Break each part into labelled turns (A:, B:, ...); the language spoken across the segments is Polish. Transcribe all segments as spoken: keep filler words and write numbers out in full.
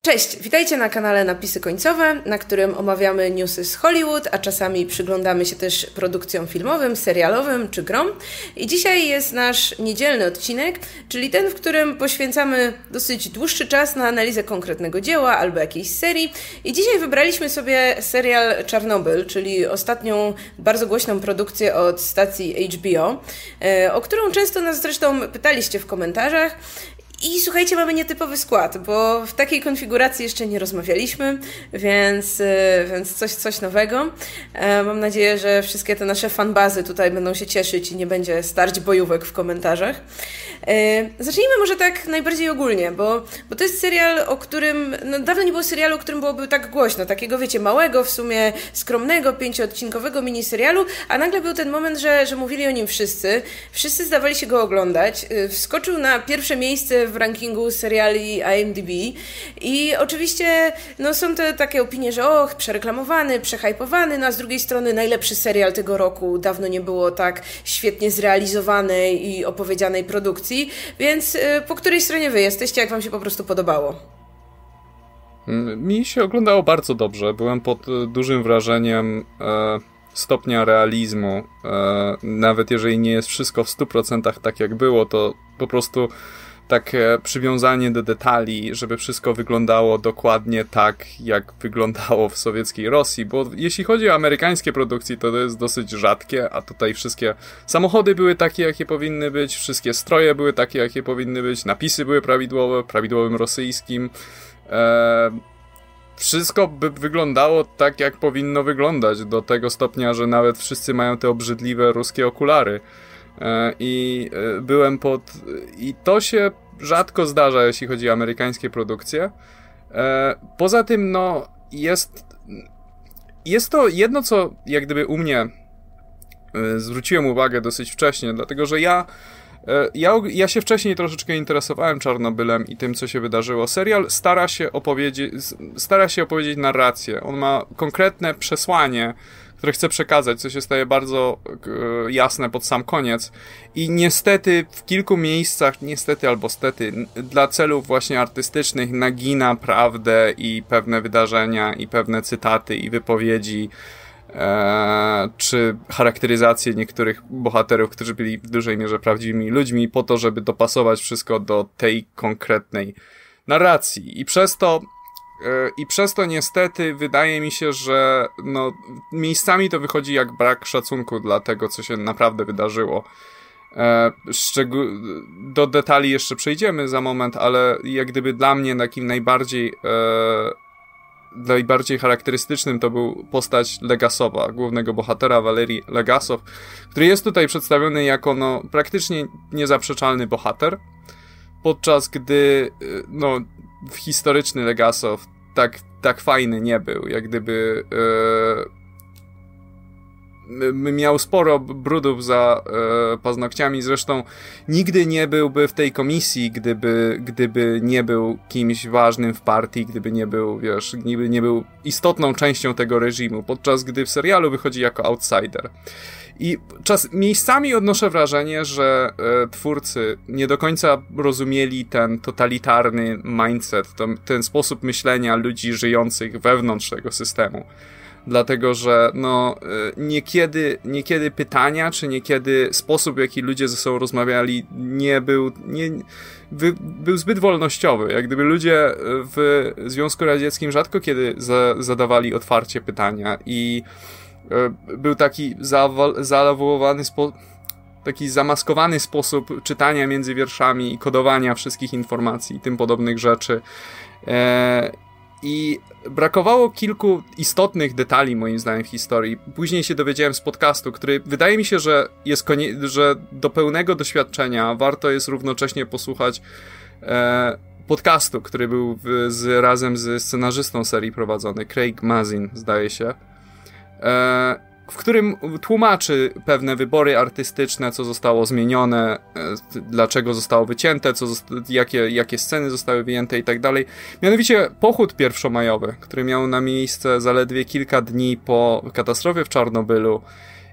A: Cześć, witajcie na kanale Napisy Końcowe, na którym omawiamy newsy z Hollywood, a czasami przyglądamy się też produkcjom filmowym, serialowym czy grom. I dzisiaj jest nasz niedzielny odcinek, czyli ten, w którym poświęcamy dosyć dłuższy czas na analizę konkretnego dzieła albo jakiejś serii. I dzisiaj wybraliśmy sobie serial Czarnobyl, czyli ostatnią bardzo głośną produkcję od stacji H B O, o którą często nas zresztą pytaliście w komentarzach. I słuchajcie, mamy nietypowy skład, bo w takiej konfiguracji jeszcze nie rozmawialiśmy, więc, więc coś, coś nowego. Mam nadzieję, że wszystkie te nasze fanbazy tutaj będą się cieszyć i nie będzie starć bojówek w komentarzach. Zacznijmy może tak najbardziej ogólnie, bo, bo to jest serial, o którym, no dawno nie było serialu, o którym byłoby tak głośno, takiego wiecie, małego, w sumie skromnego, pięcioodcinkowego miniserialu, a nagle był ten moment, że, że mówili o nim wszyscy, wszyscy zdawali się go oglądać, wskoczył na pierwsze miejsce w rankingu seriali I M D B i oczywiście no, są te takie opinie, że och, przereklamowany, przehypowany, no a z drugiej strony najlepszy serial tego roku, dawno nie było tak świetnie zrealizowanej i opowiedzianej produkcji, więc y, po której stronie wy jesteście, jak wam się po prostu podobało?
B: Mi się oglądało bardzo dobrze, byłem pod dużym wrażeniem e, stopnia realizmu, e, nawet jeżeli nie jest wszystko w stu procentach tak jak było, to po prostu takie przywiązanie do detali, żeby wszystko wyglądało dokładnie tak, jak wyglądało w sowieckiej Rosji, bo jeśli chodzi o amerykańskie produkcje, to to jest dosyć rzadkie, a tutaj wszystkie samochody były takie, jakie powinny być, wszystkie stroje były takie, jakie powinny być, napisy były prawidłowe, prawidłowym rosyjskim. Eee, wszystko by wyglądało tak, jak powinno wyglądać, do tego stopnia, że nawet wszyscy mają te obrzydliwe ruskie okulary. I byłem pod... I to się rzadko zdarza, jeśli chodzi o amerykańskie produkcje. Poza tym, no, jest... Jest to jedno, co jak gdyby u mnie zwróciłem uwagę dosyć wcześnie, dlatego, że ja... Ja, ja się wcześniej troszeczkę interesowałem Czarnobylem i tym, co się wydarzyło. Serial stara się opowiedzieć, stara się opowiedzieć narrację. On ma konkretne przesłanie, które chce przekazać, co się staje bardzo e, jasne pod sam koniec. I niestety w kilku miejscach, niestety albo stety, dla celów właśnie artystycznych nagina prawdę i pewne wydarzenia i pewne cytaty i wypowiedzi, e, czy charakteryzacje niektórych bohaterów, którzy byli w dużej mierze prawdziwymi ludźmi, po to, żeby dopasować wszystko do tej konkretnej narracji. I przez to I przez to niestety wydaje mi się, że no, miejscami to wychodzi jak brak szacunku dla tego, co się naprawdę wydarzyło. E, szczegół- do detali jeszcze przejdziemy za moment, ale jak gdyby dla mnie takim najbardziej e, najbardziej charakterystycznym to był postać Legasowa, głównego bohatera Walerii Legasow, który jest tutaj przedstawiony jako no, praktycznie niezaprzeczalny bohater, podczas gdy no, historyczny Legasow tak, tak fajny nie był, jak gdyby e, miał sporo brudów za e, paznokciami, zresztą nigdy nie byłby w tej komisji, gdyby, gdyby nie był kimś ważnym w partii, gdyby nie był, wiesz, gdyby nie był istotną częścią tego reżimu, podczas gdy w serialu wychodzi jako outsider. I czas, miejscami odnoszę wrażenie, że e, twórcy nie do końca rozumieli ten totalitarny mindset, to, ten sposób myślenia ludzi żyjących wewnątrz tego systemu. Dlatego, że no, e, niekiedy, niekiedy pytania, czy niekiedy sposób, w jaki ludzie ze sobą rozmawiali, nie był, nie, wy, był zbyt wolnościowy. Jak gdyby ludzie w Związku Radzieckim rzadko kiedy za, zadawali otwarcie pytania i był taki zaalawowany sposób, taki zamaskowany sposób czytania między wierszami i kodowania wszystkich informacji i tym podobnych rzeczy. E, I brakowało kilku istotnych detali, moim zdaniem, w historii. Później się dowiedziałem z podcastu, który wydaje mi się, że jest konie- że do pełnego doświadczenia warto jest równocześnie posłuchać e, podcastu, który był w, z, razem ze scenarzystą serii prowadzony, Craig Mazin, zdaje się. W którym tłumaczy pewne wybory artystyczne, co zostało zmienione, dlaczego zostało wycięte, co zosta- jakie, jakie sceny zostały wyjęte i tak dalej. Mianowicie pochód pierwszomajowy, który miał na miejsce zaledwie kilka dni po katastrofie w Czarnobylu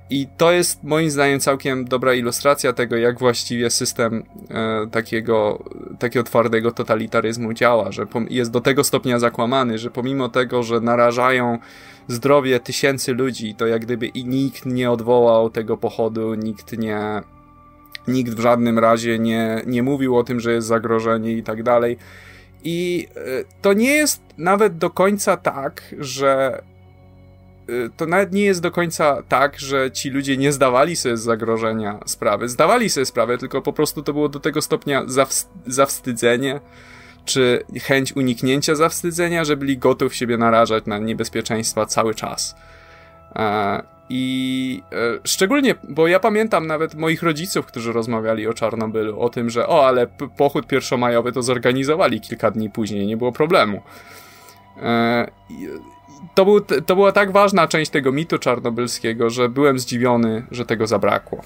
B: I to jest moim zdaniem całkiem dobra ilustracja tego, jak właściwie system e, takiego, takiego twardego totalitaryzmu działa, że pom- jest do tego stopnia zakłamany, że pomimo tego, że narażają zdrowie tysięcy ludzi, to jak gdyby i nikt nie odwołał tego pochodu, nikt nie, nikt w żadnym razie nie, nie mówił o tym, że jest zagrożenie i tak dalej. I e, to nie jest nawet do końca tak, że to nawet nie jest do końca tak, że ci ludzie nie zdawali sobie z zagrożenia sprawy. Zdawali sobie sprawę, tylko po prostu to było do tego stopnia zawst- zawstydzenie, czy chęć uniknięcia zawstydzenia, że byli gotów siebie narażać na niebezpieczeństwa cały czas. E, I e, szczególnie, bo ja pamiętam nawet moich rodziców, którzy rozmawiali o Czarnobylu, o tym, że o, ale p- pochód pierwszomajowy to zorganizowali kilka dni później, nie było problemu. E, i, To, był, to była tak ważna część tego mitu czarnobylskiego, że byłem zdziwiony, że tego zabrakło.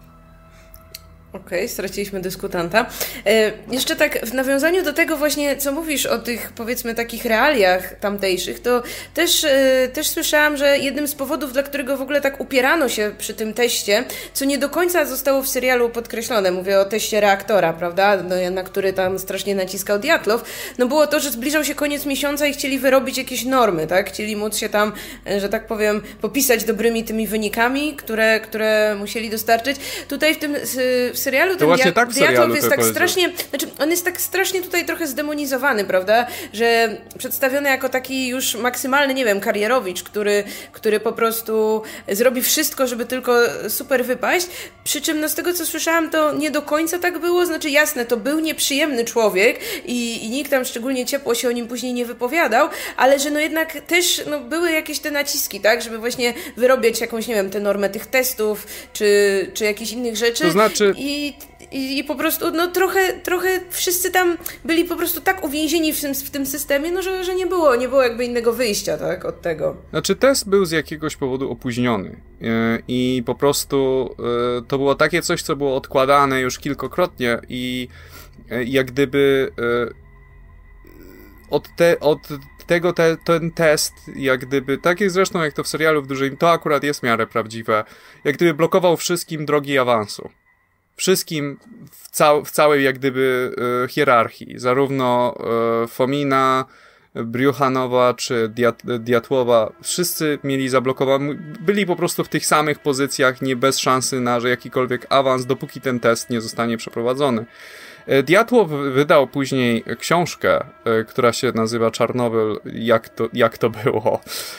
A: Okej, okay, straciliśmy dyskutanta. E, jeszcze tak w nawiązaniu do tego właśnie, co mówisz o tych, powiedzmy, takich realiach tamtejszych, to też, e, też słyszałam, że jednym z powodów, dla którego w ogóle tak upierano się przy tym teście, co nie do końca zostało w serialu podkreślone, mówię o teście reaktora, prawda, no, na który tam strasznie naciskał Diatlow, no było to, że zbliżał się koniec miesiąca i chcieli wyrobić jakieś normy, tak, chcieli móc się tam, że tak powiem, popisać dobrymi tymi wynikami, które, które musieli dostarczyć. Tutaj w tym w serialu ten
B: to dia- tak
A: Diatlow jest tak strasznie, znaczy on jest tak strasznie tutaj trochę zdemonizowany, prawda, że przedstawiony jako taki już maksymalny, nie wiem, karierowicz, który, który po prostu zrobi wszystko, żeby tylko super wypaść, przy czym no z tego co słyszałam, to nie do końca tak było, znaczy jasne, to był nieprzyjemny człowiek i, i nikt tam szczególnie ciepło się o nim później nie wypowiadał, ale że no jednak też no, były jakieś te naciski, tak, żeby właśnie wyrobić jakąś, nie wiem, tę normę tych testów, czy, czy jakichś innych rzeczy.
B: To znaczy...
A: I I, I po prostu, no trochę, trochę wszyscy tam byli po prostu tak uwięzieni w tym, w tym systemie, no że, że nie było, nie było jakby innego wyjścia, tak, od tego.
B: Znaczy test był z jakiegoś powodu opóźniony yy, i po prostu yy, to było takie coś, co było odkładane już kilkakrotnie i yy, jak gdyby yy, od, te, od tego te, ten test, jak gdyby, tak jak zresztą jak to w serialu w dużej, to akurat jest w miarę prawdziwe, jak gdyby blokował wszystkim drogi awansu. Wszystkim w, cał, w całej jak gdyby e, hierarchii, zarówno e, Fomina, Briuchanowa czy Diat, Diatłowa, wszyscy mieli zablokowane, byli po prostu w tych samych pozycjach, nie bez szansy na że jakikolwiek awans, dopóki ten test nie zostanie przeprowadzony. E, Diatłow wydał później książkę, e, która się nazywa Czarnobyl, jak to, jak to było,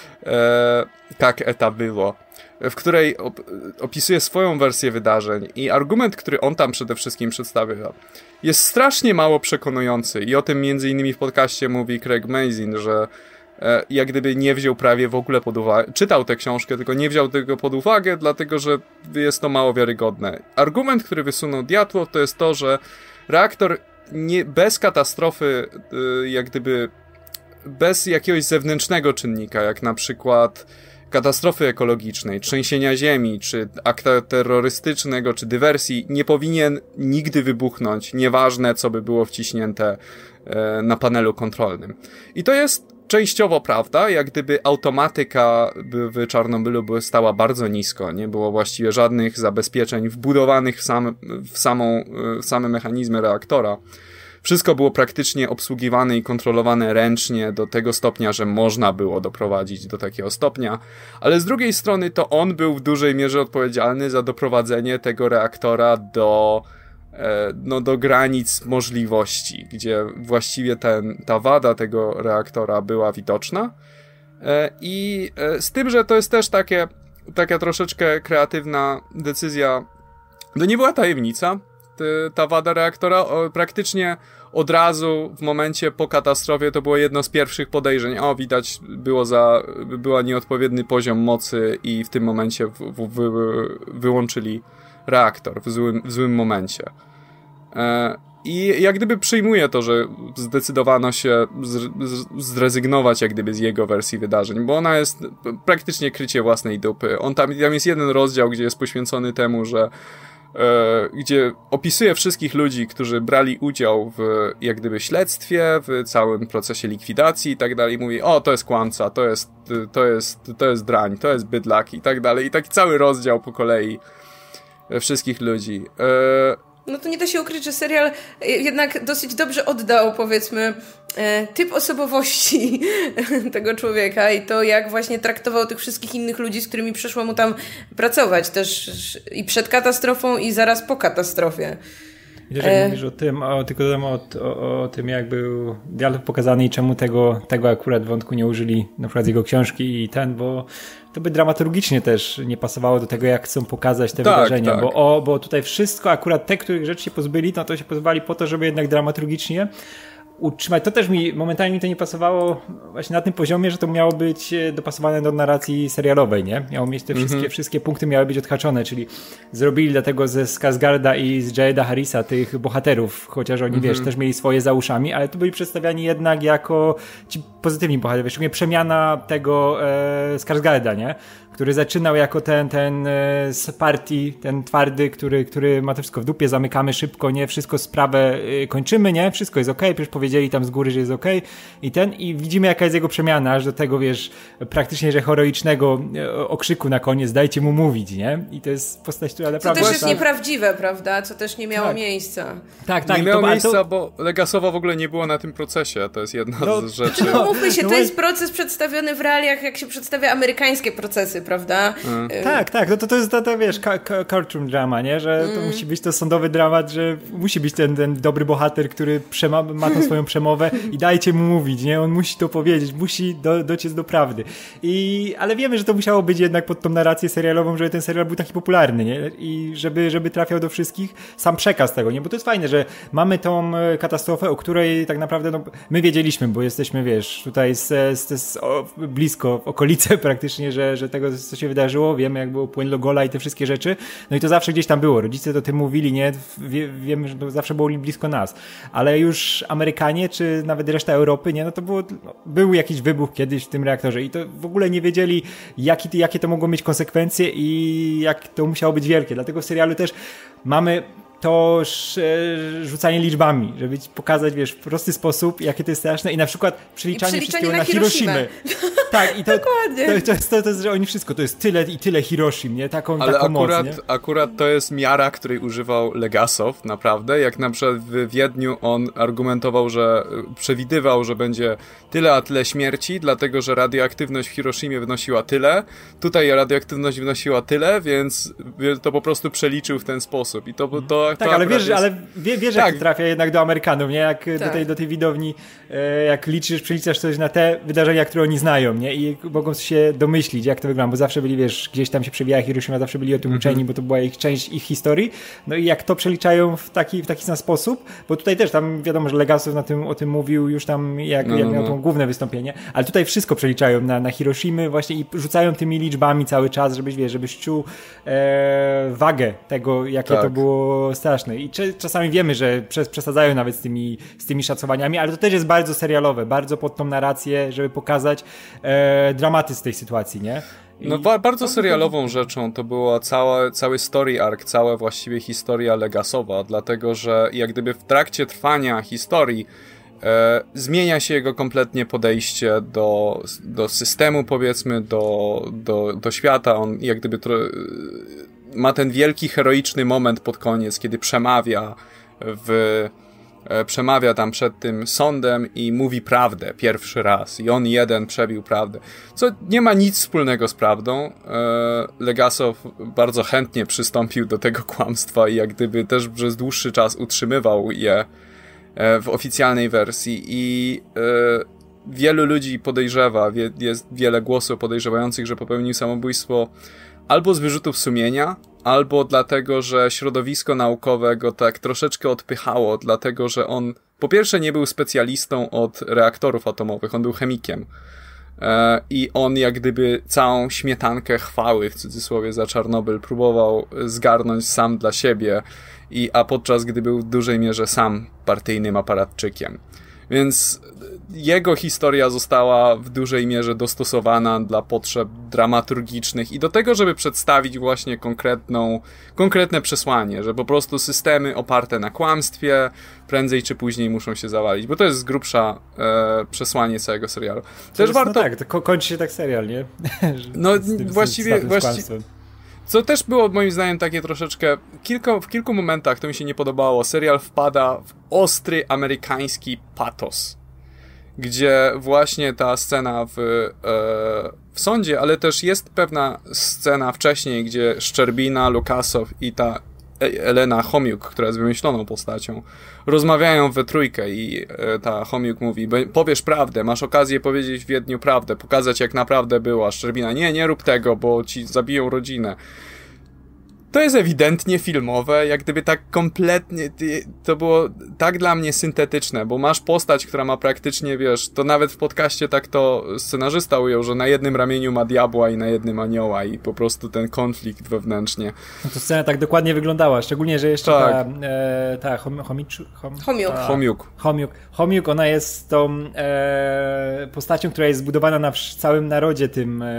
B: e, jak eta było, w której op- opisuje swoją wersję wydarzeń i argument, który on tam przede wszystkim przedstawia, jest strasznie mało przekonujący i o tym między innymi w podcaście mówi Craig Mazin, że e, jak gdyby nie wziął prawie w ogóle pod uwagę, czytał tę książkę, tylko nie wziął tego pod uwagę, dlatego że jest to mało wiarygodne. Argument, który wysunął Diatłow, to jest to, że reaktor nie, bez katastrofy, e, jak gdyby bez jakiegoś zewnętrznego czynnika, jak na przykład katastrofy ekologicznej, trzęsienia ziemi, czy akta terrorystycznego, czy dywersji, nie powinien nigdy wybuchnąć, nieważne co by było wciśnięte e, na panelu kontrolnym. I to jest częściowo prawda, jak gdyby automatyka w Czarnobylu była stała bardzo nisko, nie było właściwie żadnych zabezpieczeń wbudowanych w, sam, w, samą, w same mechanizmy reaktora. Wszystko było praktycznie obsługiwane i kontrolowane ręcznie do tego stopnia, że można było doprowadzić do takiego stopnia, ale z drugiej strony to on był w dużej mierze odpowiedzialny za doprowadzenie tego reaktora do, e, no, do granic możliwości, gdzie właściwie ten, ta wada tego reaktora była widoczna e, i e, z tym, że to jest też takie, taka troszeczkę kreatywna decyzja, to nie była tajemnica, ta wada reaktora o, praktycznie od razu w momencie po katastrofie to było jedno z pierwszych podejrzeń. O, widać, było za, była nieodpowiedni poziom mocy i w tym momencie w, w, wy, wyłączyli reaktor w złym, w złym momencie. E, I jak gdyby przyjmuję to, że zdecydowano się z, z, zrezygnować jak gdyby z jego wersji wydarzeń, bo ona jest praktycznie krycie własnej dupy. On tam, tam jest jeden rozdział, gdzie jest poświęcony temu, że gdzie opisuje wszystkich ludzi, którzy brali udział w jak gdyby śledztwie, w całym procesie likwidacji i tak dalej. Mówi, o, to jest kłamca, to jest, to jest, to jest drań, to jest bydlak i tak dalej. I taki cały rozdział po kolei wszystkich ludzi.
A: No to nie da się ukryć, że serial jednak dosyć dobrze oddał, powiedzmy, typ osobowości tego człowieka i to, jak właśnie traktował tych wszystkich innych ludzi, z którymi przyszło mu tam pracować też i przed katastrofą i zaraz po katastrofie.
C: I też jak e... mówisz o tym, o, tylko dodam o, o, o tym, jak był dialog pokazany i czemu tego, tego akurat wątku nie użyli, na przykład z jego książki i ten, bo to by dramaturgicznie też nie pasowało do tego, jak chcą pokazać te tak, wydarzenia, tak. Bo, o, bo tutaj wszystko, akurat te, których rzeczy się pozbyli, no to się pozbywali po to, żeby jednak dramaturgicznie utrzymać. To też mi, momentalnie mi to nie pasowało właśnie na tym poziomie, że to miało być dopasowane do narracji serialowej, nie? Miało mieć te mm-hmm. wszystkie, wszystkie punkty miały być odhaczone, czyli zrobili dlatego ze Skarsgarda i z Jaeda Harrisa tych bohaterów, chociaż oni, mm-hmm. wiesz, też mieli swoje za uszami, ale tu byli przedstawiani jednak jako ci pozytywni bohaterowie, szczególnie przemiana tego e, Skarsgarda, nie? Który zaczynał jako ten, ten e, z partii, ten twardy, który, który ma to wszystko w dupie, zamykamy szybko, nie? Wszystko sprawę e, kończymy, nie? Wszystko jest okej, okay, przecież powiedzieli tam z góry, że jest okej okay. I ten, i widzimy jaka jest jego przemiana, aż do tego, wiesz, praktycznie, że heroicznego e, okrzyku na koniec, dajcie mu mówić, nie? I to jest postać, która naprawdę...
A: Co też jest nieprawdziwe, prawda? Co też nie miało tak. miejsca.
B: Tak, tak. Nie miało to, miejsca, to... bo Legasowa w ogóle nie było na tym procesie, to jest jedna no, z rzeczy.
A: No mówmy się, to jest proces przedstawiony w realiach, jak się przedstawia amerykańskie procesy, prawda?
C: Mm. Tak, tak, no to, to jest to, to wiesz, courtroom drama, nie? Że to mm. musi być to sądowy dramat, że musi być ten, ten dobry bohater, który przema- ma tą swoją przemowę i dajcie mu mówić, nie? On musi to powiedzieć, musi do, dociec do prawdy. I, ale wiemy, że to musiało być jednak pod tą narrację serialową, żeby ten serial był taki popularny, nie? I żeby, żeby trafiał do wszystkich sam przekaz tego, nie? Bo to jest fajne, że mamy tą katastrofę, o której tak naprawdę no, my wiedzieliśmy, bo jesteśmy, wiesz, tutaj z, z, z, o, blisko, w okolice praktycznie, że, że tego, co się wydarzyło, wiemy jak było płyn Logola i te wszystkie rzeczy, no i to zawsze gdzieś tam było, rodzice to tym mówili, nie, Wie, wiemy, że to zawsze było blisko nas, ale już Amerykanie, czy nawet reszta Europy, nie, no to było, no, był jakiś wybuch kiedyś w tym reaktorze i to w ogóle nie wiedzieli, jaki, jakie to mogło mieć konsekwencje i jak to musiało być wielkie, dlatego w serialu też mamy to rzucanie liczbami, żeby ci pokazać, wiesz, w prosty sposób, jakie to jest straszne i na przykład przeliczanie wszystkiego na, na Hiroshimę. Tak, i to,
A: Dokładnie.
C: To, to, jest, to, to jest, że oni wszystko, to jest tyle i tyle Hiroshim, nie? Taką,
B: ale
C: taką
B: akurat,
C: moc, nie?
B: akurat to jest miara, której używał Legasow, naprawdę, jak na przykład w Wiedniu on argumentował, że przewidywał, że będzie tyle a tyle śmierci, dlatego, że radioaktywność w Hiroshimie wynosiła tyle, tutaj radioaktywność wynosiła tyle, więc to po prostu przeliczył w ten sposób i to, to
C: tak, ale wiesz, jest... ale wie, wiesz tak. jak to trafia jednak do Amerykanów, nie? Jak
A: tak.
C: do, tej, do tej widowni, jak liczysz, przeliczasz coś na te wydarzenia, które oni znają, nie? I mogą się domyślić, jak to wygląda, bo zawsze byli, wiesz, gdzieś tam się przewija Hiroshima, zawsze byli o tym mm-hmm. uczeni, bo to była ich część ich historii. No i jak to przeliczają w taki, w taki sam sposób, bo tutaj też tam wiadomo, że Legasow na tym, o tym mówił już tam, jak, no, jak miał no. to główne wystąpienie, ale tutaj wszystko przeliczają na, na Hiroshimy właśnie i rzucają tymi liczbami cały czas, żebyś, wiesz, żebyś czuł e, wagę tego, jakie tak. to było straszne. I czasami wiemy, że przesadzają nawet z tymi, z tymi szacowaniami, ale to też jest bardzo serialowe, bardzo pod tą narrację, żeby pokazać e, dramatyzm tej sytuacji, nie? I
B: no ba- bardzo serialową rzeczą to była cała, cały story arc, cała właściwie historia Legasowa, dlatego że jak gdyby w trakcie trwania historii e, zmienia się jego kompletnie podejście do, do systemu, powiedzmy, do, do, do świata. On jak gdyby tro- ma ten wielki, heroiczny moment pod koniec, kiedy przemawia w... przemawia tam przed tym sądem i mówi prawdę pierwszy raz. I on jeden przebił prawdę. Co nie ma nic wspólnego z prawdą. Legasow bardzo chętnie przystąpił do tego kłamstwa i jak gdyby też przez dłuższy czas utrzymywał je w oficjalnej wersji. I wielu ludzi podejrzewa, jest wiele głosów podejrzewających, że popełnił samobójstwo albo z wyrzutów sumienia, albo dlatego, że środowisko naukowe go tak troszeczkę odpychało, dlatego, że on po pierwsze nie był specjalistą od reaktorów atomowych, on był chemikiem. E, I on jak gdyby całą śmietankę chwały, w cudzysłowie, za Czarnobyl próbował zgarnąć sam dla siebie, i, a podczas gdy był w dużej mierze sam partyjnym aparatczykiem. Więc jego historia została w dużej mierze dostosowana dla potrzeb dramaturgicznych i do tego, żeby przedstawić właśnie konkretną, konkretne przesłanie, że po prostu systemy oparte na kłamstwie prędzej czy później muszą się zawalić, bo to jest z grubsza e, przesłanie całego serialu. Też
C: jest,
B: warto...
C: No tak, to ko- kończy się tak serial, nie?
B: No
C: z tym,
B: właściwie...
C: z, z
B: właściwie... Co też było moim zdaniem takie troszeczkę, kilka, w kilku momentach to mi się nie podobało, serial wpada w ostry amerykański patos, gdzie właśnie ta scena w, e, w sądzie, ale też jest pewna scena wcześniej, gdzie Szczerbina, Lukasow i ta Elena Chomiuk, która jest wymyśloną postacią, rozmawiają we trójkę i e, ta Chomiuk mówi, powiesz prawdę, masz okazję powiedzieć w Wiedniu prawdę, pokazać jak naprawdę było, a Szczerbina, nie, nie rób tego, bo ci zabiją rodzinę. To jest ewidentnie filmowe, jak gdyby tak kompletnie, to było tak dla mnie syntetyczne, bo masz postać, która ma praktycznie, wiesz, to nawet w podcaście tak to scenarzysta ujął, że na jednym ramieniu ma diabła i na jednym anioła i po prostu ten konflikt wewnętrznie.
C: No to scena tak dokładnie wyglądała, szczególnie, że jeszcze
B: tak.
C: ta, e, ta chom, chomiczu, chom,
A: Chomiuk.
C: Ta,
B: Chomiuk.
C: Chomiuk. Chomiuk, ona jest tą e, postacią, która jest zbudowana na całym narodzie tym, e,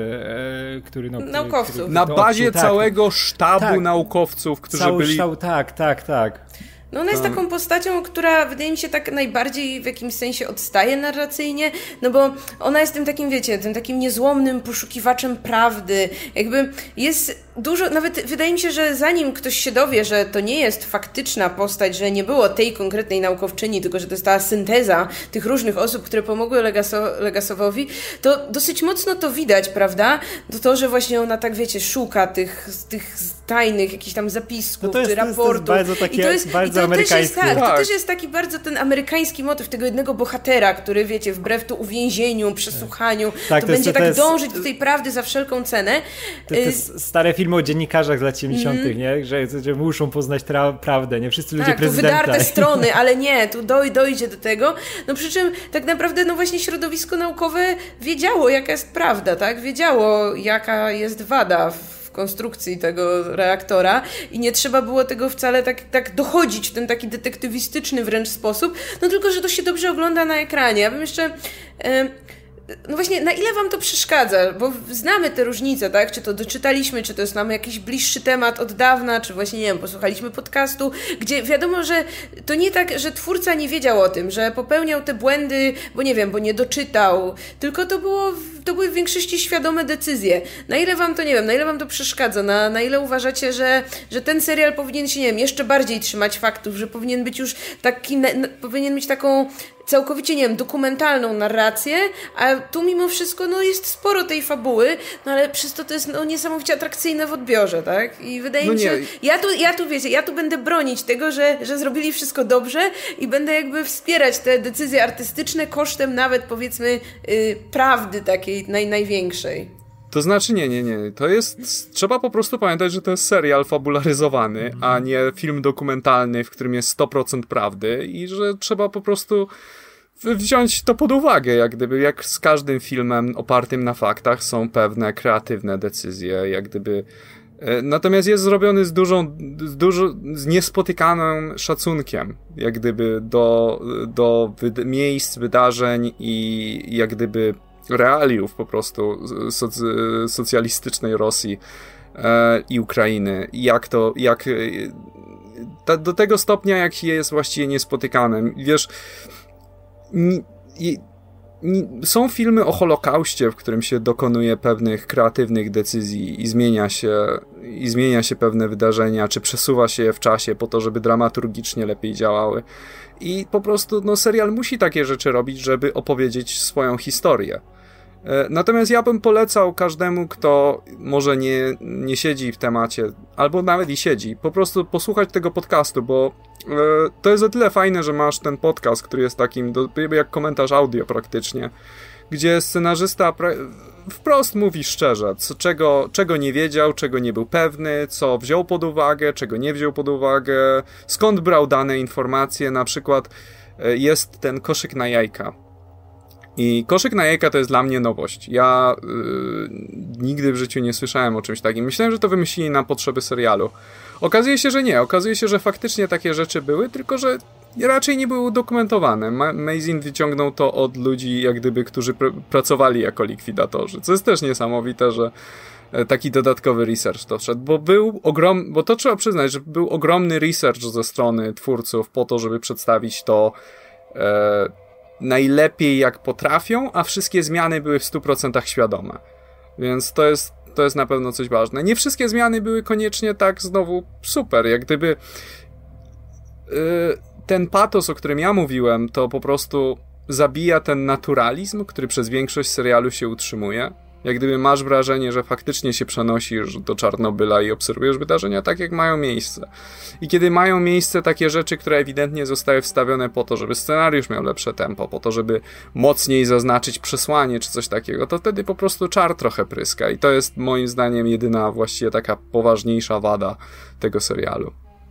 C: e, który... No,
A: naukowców.
C: Który,
B: na bazie
C: tak,
B: całego sztabu
C: tak.
B: naukowców, którzy
C: Cały
B: byli...
C: Ształ, tak, tak, tak.
A: No ona jest taką postacią, która wydaje mi się tak najbardziej w jakimś sensie odstaje narracyjnie, no bo ona jest tym takim, wiecie, tym takim niezłomnym poszukiwaczem prawdy. Jakby jest dużo, nawet wydaje mi się, że zanim ktoś się dowie, że to nie jest faktyczna postać, że nie było tej konkretnej naukowczyni, tylko że to jest ta synteza tych różnych osób, które pomogły Legaso- Legasowowi, to dosyć mocno to widać, prawda? To to, że właśnie ona tak, wiecie, szuka tych, tych tajnych jakichś tam zapisków,
C: no to jest,
A: czy raportów.
C: To jest bardzo takie,
A: I to jest,
C: bardzo
A: i to
C: amerykańskie.
A: Też jest, tak,
B: tak.
A: to też jest taki bardzo ten amerykański motyw tego jednego bohatera, który, wiecie, wbrew tu uwięzieniu, przesłuchaniu,
C: tak,
A: to,
C: to
A: będzie
C: jest, to
A: tak
C: jest,
A: dążyć do tej prawdy za wszelką cenę.
C: To jest stare filmy o dziennikarzach z lat dziewięćdziesiątych, mm. nie? Że, że muszą poznać tra- prawdę, nie? Wszyscy ludzie
A: tak,
C: prezydenta.
A: Tak, tu wydarte strony, ale nie, tu doj, dojdzie do tego. No przy czym tak naprawdę, no właśnie środowisko naukowe wiedziało, jaka jest prawda, tak? Wiedziało, jaka jest wada w konstrukcji tego reaktora i nie trzeba było tego wcale tak, tak dochodzić w ten taki detektywistyczny wręcz sposób, no tylko, że to się dobrze ogląda na ekranie. Ja bym jeszcze... E, No właśnie, na ile wam to przeszkadza? Bo znamy te różnice, tak? Czy to doczytaliśmy, czy to jest nam jakiś bliższy temat od dawna, czy właśnie, nie wiem, posłuchaliśmy podcastu, gdzie wiadomo, że to nie tak, że twórca nie wiedział o tym, że popełniał te błędy, bo nie wiem, bo nie doczytał, tylko to było, to były w większości świadome decyzje. Na ile wam to, nie wiem, na ile wam to przeszkadza? Na, na ile uważacie, że, że ten serial powinien się, nie wiem, jeszcze bardziej trzymać faktów, że powinien być już taki, na, powinien mieć taką całkowicie, nie wiem, dokumentalną narrację, a tu mimo wszystko, no, jest sporo tej fabuły, no, ale przez to to jest, no, niesamowicie atrakcyjne w odbiorze, tak? I wydaje
B: no
A: mi się,
B: nie.
A: ja tu, ja tu, wiecie, ja tu będę bronić tego, że, że zrobili wszystko dobrze i będę jakby wspierać te decyzje artystyczne kosztem nawet, powiedzmy, yy, prawdy takiej naj, największej.
B: To znaczy nie, nie, nie. To jest... Trzeba po prostu pamiętać, że to jest serial fabularyzowany, a nie film dokumentalny, w którym jest sto procent prawdy i że trzeba po prostu wziąć to pod uwagę, jak gdyby, jak z każdym filmem opartym na faktach są pewne kreatywne decyzje, jak gdyby... Natomiast jest zrobiony z dużą, z dużo, z niespotykanym szacunkiem, jak gdyby do, do wyd- miejsc, wydarzeń i jak gdyby realiów po prostu soc- socjalistycznej Rosji e, i Ukrainy. Jak to, jak ta, do tego stopnia, jak jest właściwie niespotykane. Wiesz, ni, i, ni, są filmy o Holokauście, w którym się dokonuje pewnych kreatywnych decyzji i zmienia się, i zmienia się pewne wydarzenia, czy przesuwa się je w czasie po to, żeby dramaturgicznie lepiej działały. I po prostu, no, serial musi takie rzeczy robić, żeby opowiedzieć swoją historię. Natomiast ja bym polecał każdemu, kto może nie, nie siedzi w temacie, albo nawet i siedzi, po prostu posłuchać tego podcastu, bo e, to jest o tyle fajne, że masz ten podcast, który jest takim, do, jak komentarz audio praktycznie, gdzie scenarzysta pra- wprost mówi szczerze, co, czego, czego nie wiedział, czego nie był pewny, co wziął pod uwagę, czego nie wziął pod uwagę, skąd brał dane informacje, na przykład e, jest ten koszyk na jajka. I koszyk na jajka to jest dla mnie nowość. Ja yy, nigdy w życiu nie słyszałem o czymś takim. Myślałem, że to wymyślili na potrzeby serialu. Okazuje się, że nie. Okazuje się, że faktycznie takie rzeczy były, tylko że raczej nie były udokumentowane. Mazin wyciągnął to od ludzi, jak gdyby, którzy pr- pracowali jako likwidatorzy, co jest też niesamowite, że taki dodatkowy research to wszedł, bo był ogrom, bo to trzeba przyznać, że był ogromny research ze strony twórców po to, żeby przedstawić to e, najlepiej jak potrafią, a wszystkie zmiany były w stu procentach świadome. Więc to jest, to jest na pewno coś ważne. Nie wszystkie zmiany były koniecznie tak znowu super, jak gdyby e, ten patos, o którym ja mówiłem, to po prostu zabija ten naturalizm, który przez większość serialu się utrzymuje. Jak gdyby masz wrażenie, że faktycznie się przenosisz do Czarnobyla i obserwujesz wydarzenia tak, jak mają miejsce. I kiedy mają miejsce takie rzeczy, które ewidentnie zostały wstawione po to, żeby scenariusz miał lepsze tempo, po to, żeby mocniej zaznaczyć przesłanie czy coś takiego, to wtedy po prostu czar trochę pryska. I to jest moim zdaniem jedyna właściwie taka poważniejsza wada tego serialu.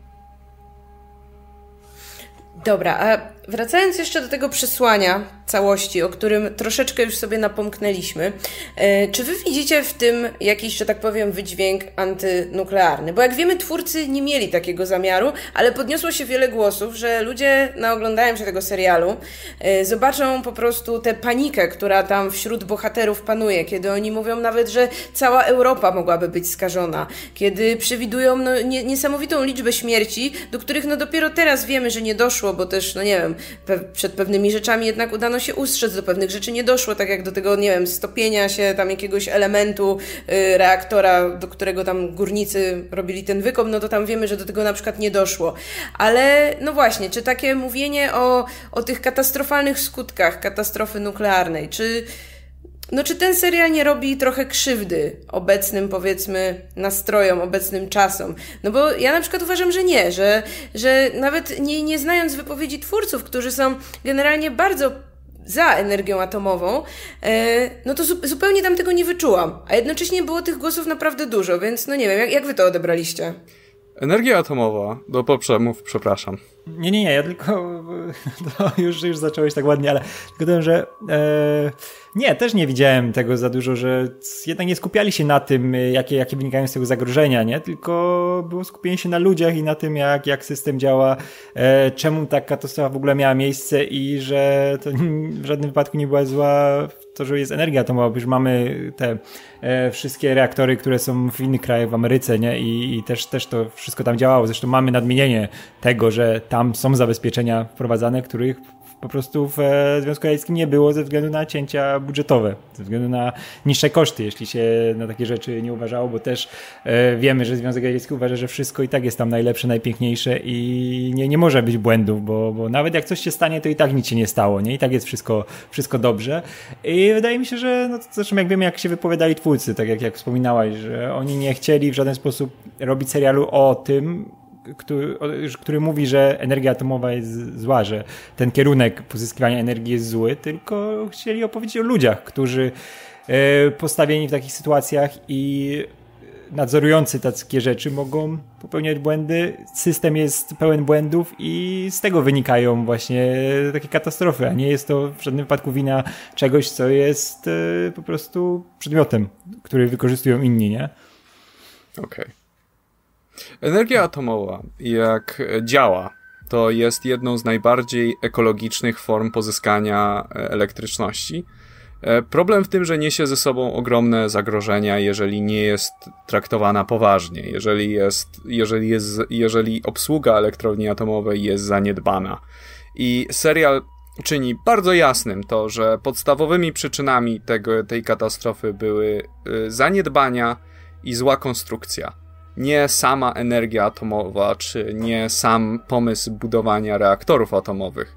A: Dobra, a wracając jeszcze do tego przesłania całości, o którym troszeczkę już sobie napomknęliśmy, yy, czy wy widzicie w tym jakiś, że tak powiem, wydźwięk antynuklearny? Bo jak wiemy, twórcy nie mieli takiego zamiaru, ale podniosło się wiele głosów, że ludzie naoglądają się tego serialu, yy, zobaczą po prostu tę panikę, która tam wśród bohaterów panuje, kiedy oni mówią nawet, że cała Europa mogłaby być skażona, kiedy przewidują no, nie, niesamowitą liczbę śmierci, do których no dopiero teraz wiemy, że nie doszło, bo też, no nie wiem, pe- przed pewnymi rzeczami jednak udano się ustrzec, do pewnych rzeczy nie doszło, tak jak do tego, nie wiem, stopienia się tam jakiegoś elementu y, reaktora, do którego tam górnicy robili ten wykop, no to tam wiemy, że do tego na przykład nie doszło. Ale no właśnie, czy takie mówienie o, o tych katastrofalnych skutkach katastrofy nuklearnej, czy no czy ten serial nie robi trochę krzywdy obecnym, powiedzmy, nastrojom, obecnym czasom? No bo ja na przykład uważam, że nie, że, że nawet nie, nie znając wypowiedzi twórców, którzy są generalnie bardzo za energią atomową, e, no to zu- zupełnie tam tego nie wyczułam. A jednocześnie było tych głosów naprawdę dużo, więc no nie wiem, jak, jak wy to odebraliście?
B: Energia atomowa, do poprzemów, przepraszam.
C: Nie, nie, nie, ja tylko, no, już, już zacząłeś tak ładnie, ale tylko tym, że e, nie, też nie widziałem tego za dużo, że jednak nie skupiali się na tym, jakie, jakie wynikają z tego zagrożenia, nie, tylko było skupienie się na ludziach i na tym, jak, jak system działa, e, czemu ta katastrofa w ogóle miała miejsce i że to w żadnym wypadku nie była zła to, że jest energia atomowa, bo już mamy te e, wszystkie reaktory, które są w innych krajach, w Ameryce, nie, i, i też, też to wszystko tam działało, zresztą mamy nadmienienie tego, że tam są zabezpieczenia wprowadzane, których po prostu w Związku Radzieckim nie było ze względu na cięcia budżetowe, ze względu na niższe koszty, jeśli się na takie rzeczy nie uważało, bo też e, wiemy, że Związek Radziecki uważa, że wszystko i tak jest tam najlepsze, najpiękniejsze i nie, nie może być błędów, bo, bo nawet jak coś się stanie, to i tak nic się nie stało, nie? I tak jest wszystko, wszystko dobrze. I wydaje mi się, że no, zresztą jak wiemy, jak się wypowiadali twórcy, tak jak, jak wspominałaś, że oni nie chcieli w żaden sposób robić serialu o tym, Który, który mówi, że energia atomowa jest zła, że ten kierunek pozyskiwania energii jest zły, tylko chcieli opowiedzieć o ludziach, którzy postawieni w takich sytuacjach i nadzorujący takie rzeczy mogą popełniać błędy. System jest pełen błędów i z tego wynikają właśnie takie katastrofy, a nie jest to w żadnym wypadku wina czegoś, co jest po prostu przedmiotem, który wykorzystują inni, nie?
B: Okej. Okay. Energia atomowa, jak działa, to jest jedną z najbardziej ekologicznych form pozyskania elektryczności. Problem w tym, że niesie ze sobą ogromne zagrożenia, jeżeli nie jest traktowana poważnie, jeżeli jest, jeżeli jest, jeżeli obsługa elektrowni atomowej jest zaniedbana. I serial czyni bardzo jasnym to, że podstawowymi przyczynami tego, tej katastrofy były zaniedbania i zła konstrukcja. Nie sama energia atomowa, czy nie sam pomysł budowania reaktorów atomowych.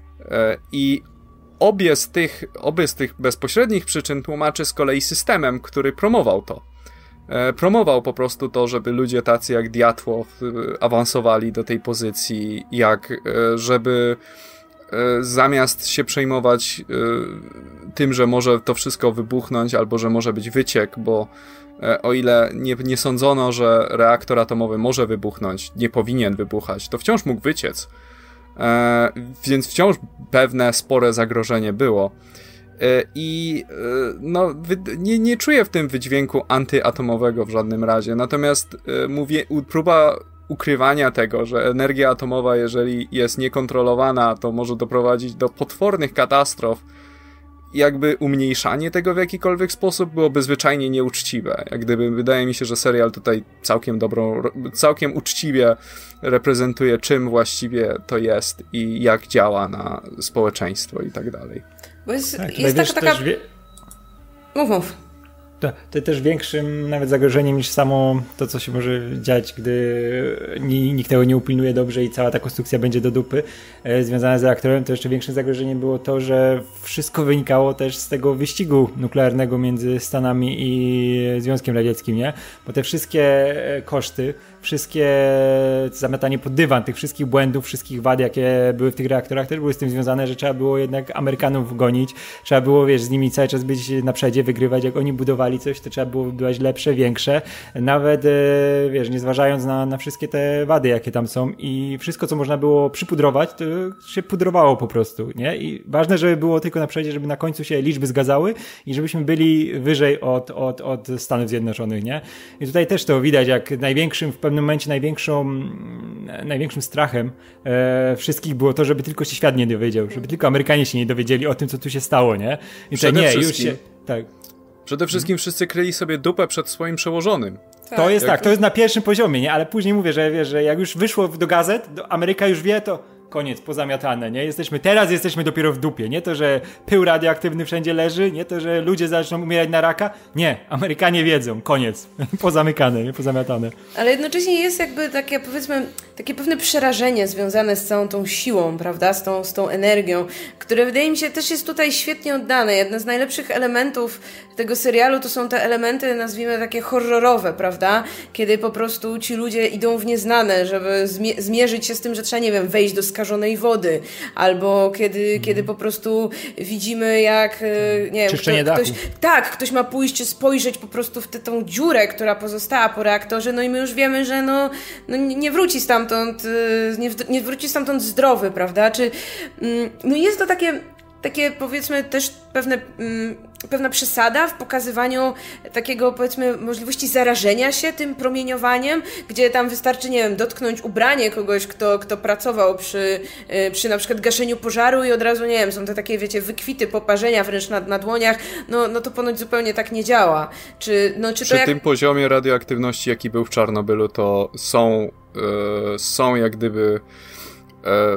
B: I obie z tych, obie z tych bezpośrednich przyczyn tłumaczy z kolei systemem, który promował to. Promował po prostu to, żeby ludzie tacy jak Diatłow awansowali do tej pozycji, jak żeby zamiast się przejmować tym, że może to wszystko wybuchnąć, albo że może być wyciek, bo o ile nie, nie sądzono, że reaktor atomowy może wybuchnąć, nie powinien wybuchać, to wciąż mógł wyciec. E, więc wciąż pewne spore zagrożenie było. E, I e, no, wy, nie, nie czuję w tym wydźwięku antyatomowego w żadnym razie. Natomiast e, mówię, próba ukrywania tego, że energia atomowa, jeżeli jest niekontrolowana, to może doprowadzić do potwornych katastrof, jakby umniejszanie tego w jakikolwiek sposób byłoby zwyczajnie nieuczciwe. Jak gdyby, wydaje mi się, że serial tutaj całkiem dobrą, całkiem uczciwie reprezentuje, czym właściwie to jest i jak działa na społeczeństwo i tak dalej.
A: Bo jest,
C: tak,
A: jest taka... taka...
C: Wie...
A: Mów, mów.
C: To, to też większym nawet zagrożeniem niż samo to, co się może dziać, gdy nikt tego nie upilnuje dobrze i cała ta konstrukcja będzie do dupy e, związana z reaktorem, to jeszcze większym zagrożeniem było to, że wszystko wynikało też z tego wyścigu nuklearnego między Stanami i Związkiem Radzieckim, nie? Bo te wszystkie koszty, wszystkie zamiatanie pod dywan tych wszystkich błędów, wszystkich wad, jakie były w tych reaktorach, też były z tym związane, że trzeba było jednak Amerykanów gonić, trzeba było, wiesz, z nimi cały czas być na przedzie, wygrywać, jak oni budowali coś, to trzeba było wybudować lepsze, większe, nawet, wiesz, nie zważając na, na wszystkie te wady, jakie tam są i wszystko, co można było przypudrować, to się pudrowało po prostu, nie? I ważne, żeby było tylko na przedzie, żeby na końcu się liczby zgadzały i żebyśmy byli wyżej od, od, od Stanów Zjednoczonych, nie? I tutaj też to widać, jak największym, w pewnym momencie największą, największym strachem e, wszystkich było to, żeby tylko się świat nie dowiedział, żeby tylko Amerykanie się nie dowiedzieli o tym, co tu się stało, nie? I to nie, już się... Tak.
B: Przede wszystkim wszyscy kryli sobie dupę przed swoim przełożonym.
C: Tak. To jest jak... tak, to jest na pierwszym poziomie, nie? Ale później mówię, że, wiesz, że jak już wyszło do gazet, Ameryka już wie, to koniec, pozamiatane, nie? Jesteśmy, teraz jesteśmy dopiero w dupie. Nie to, że pył radioaktywny wszędzie leży, nie to, że ludzie zaczną umierać na raka. Nie, Amerykanie wiedzą, koniec. Pozamykane, nie? Pozamiatane.
A: Ale jednocześnie jest jakby takie, powiedzmy, takie pewne przerażenie związane z całą tą siłą, prawda? Z tą, z tą energią, które wydaje mi się też jest tutaj świetnie oddane. Jeden z najlepszych elementów tego serialu to są te elementy, nazwijmy takie horrorowe, prawda? Kiedy po prostu ci ludzie idą w nieznane, żeby zmie- zmierzyć się z tym, że trzeba, nie wiem, wejść do skażonej wody, albo kiedy, hmm. kiedy po prostu widzimy, jak nie wiem, kto, ktoś, tak, ktoś ma pójść spojrzeć po prostu w tę tą dziurę, która pozostała po reaktorze, no i my już wiemy, że no, no nie wróci stamtąd nie, nie wróci stamtąd zdrowy, prawda? Czy, no jest to takie takie, powiedzmy, też pewne, mm, pewna przesada w pokazywaniu takiego, powiedzmy, możliwości zarażenia się tym promieniowaniem, gdzie tam wystarczy, nie wiem, dotknąć ubranie kogoś, kto, kto pracował przy, przy na przykład gaszeniu pożaru i od razu, nie wiem, są te takie, wiecie, wykwity poparzenia wręcz na, na dłoniach, no, no to ponoć zupełnie tak nie działa. Czy, no, czy
B: Przy
A: to jak...
B: tym poziomie radioaktywności, jaki był w Czarnobylu, to są, e, są jak gdyby e,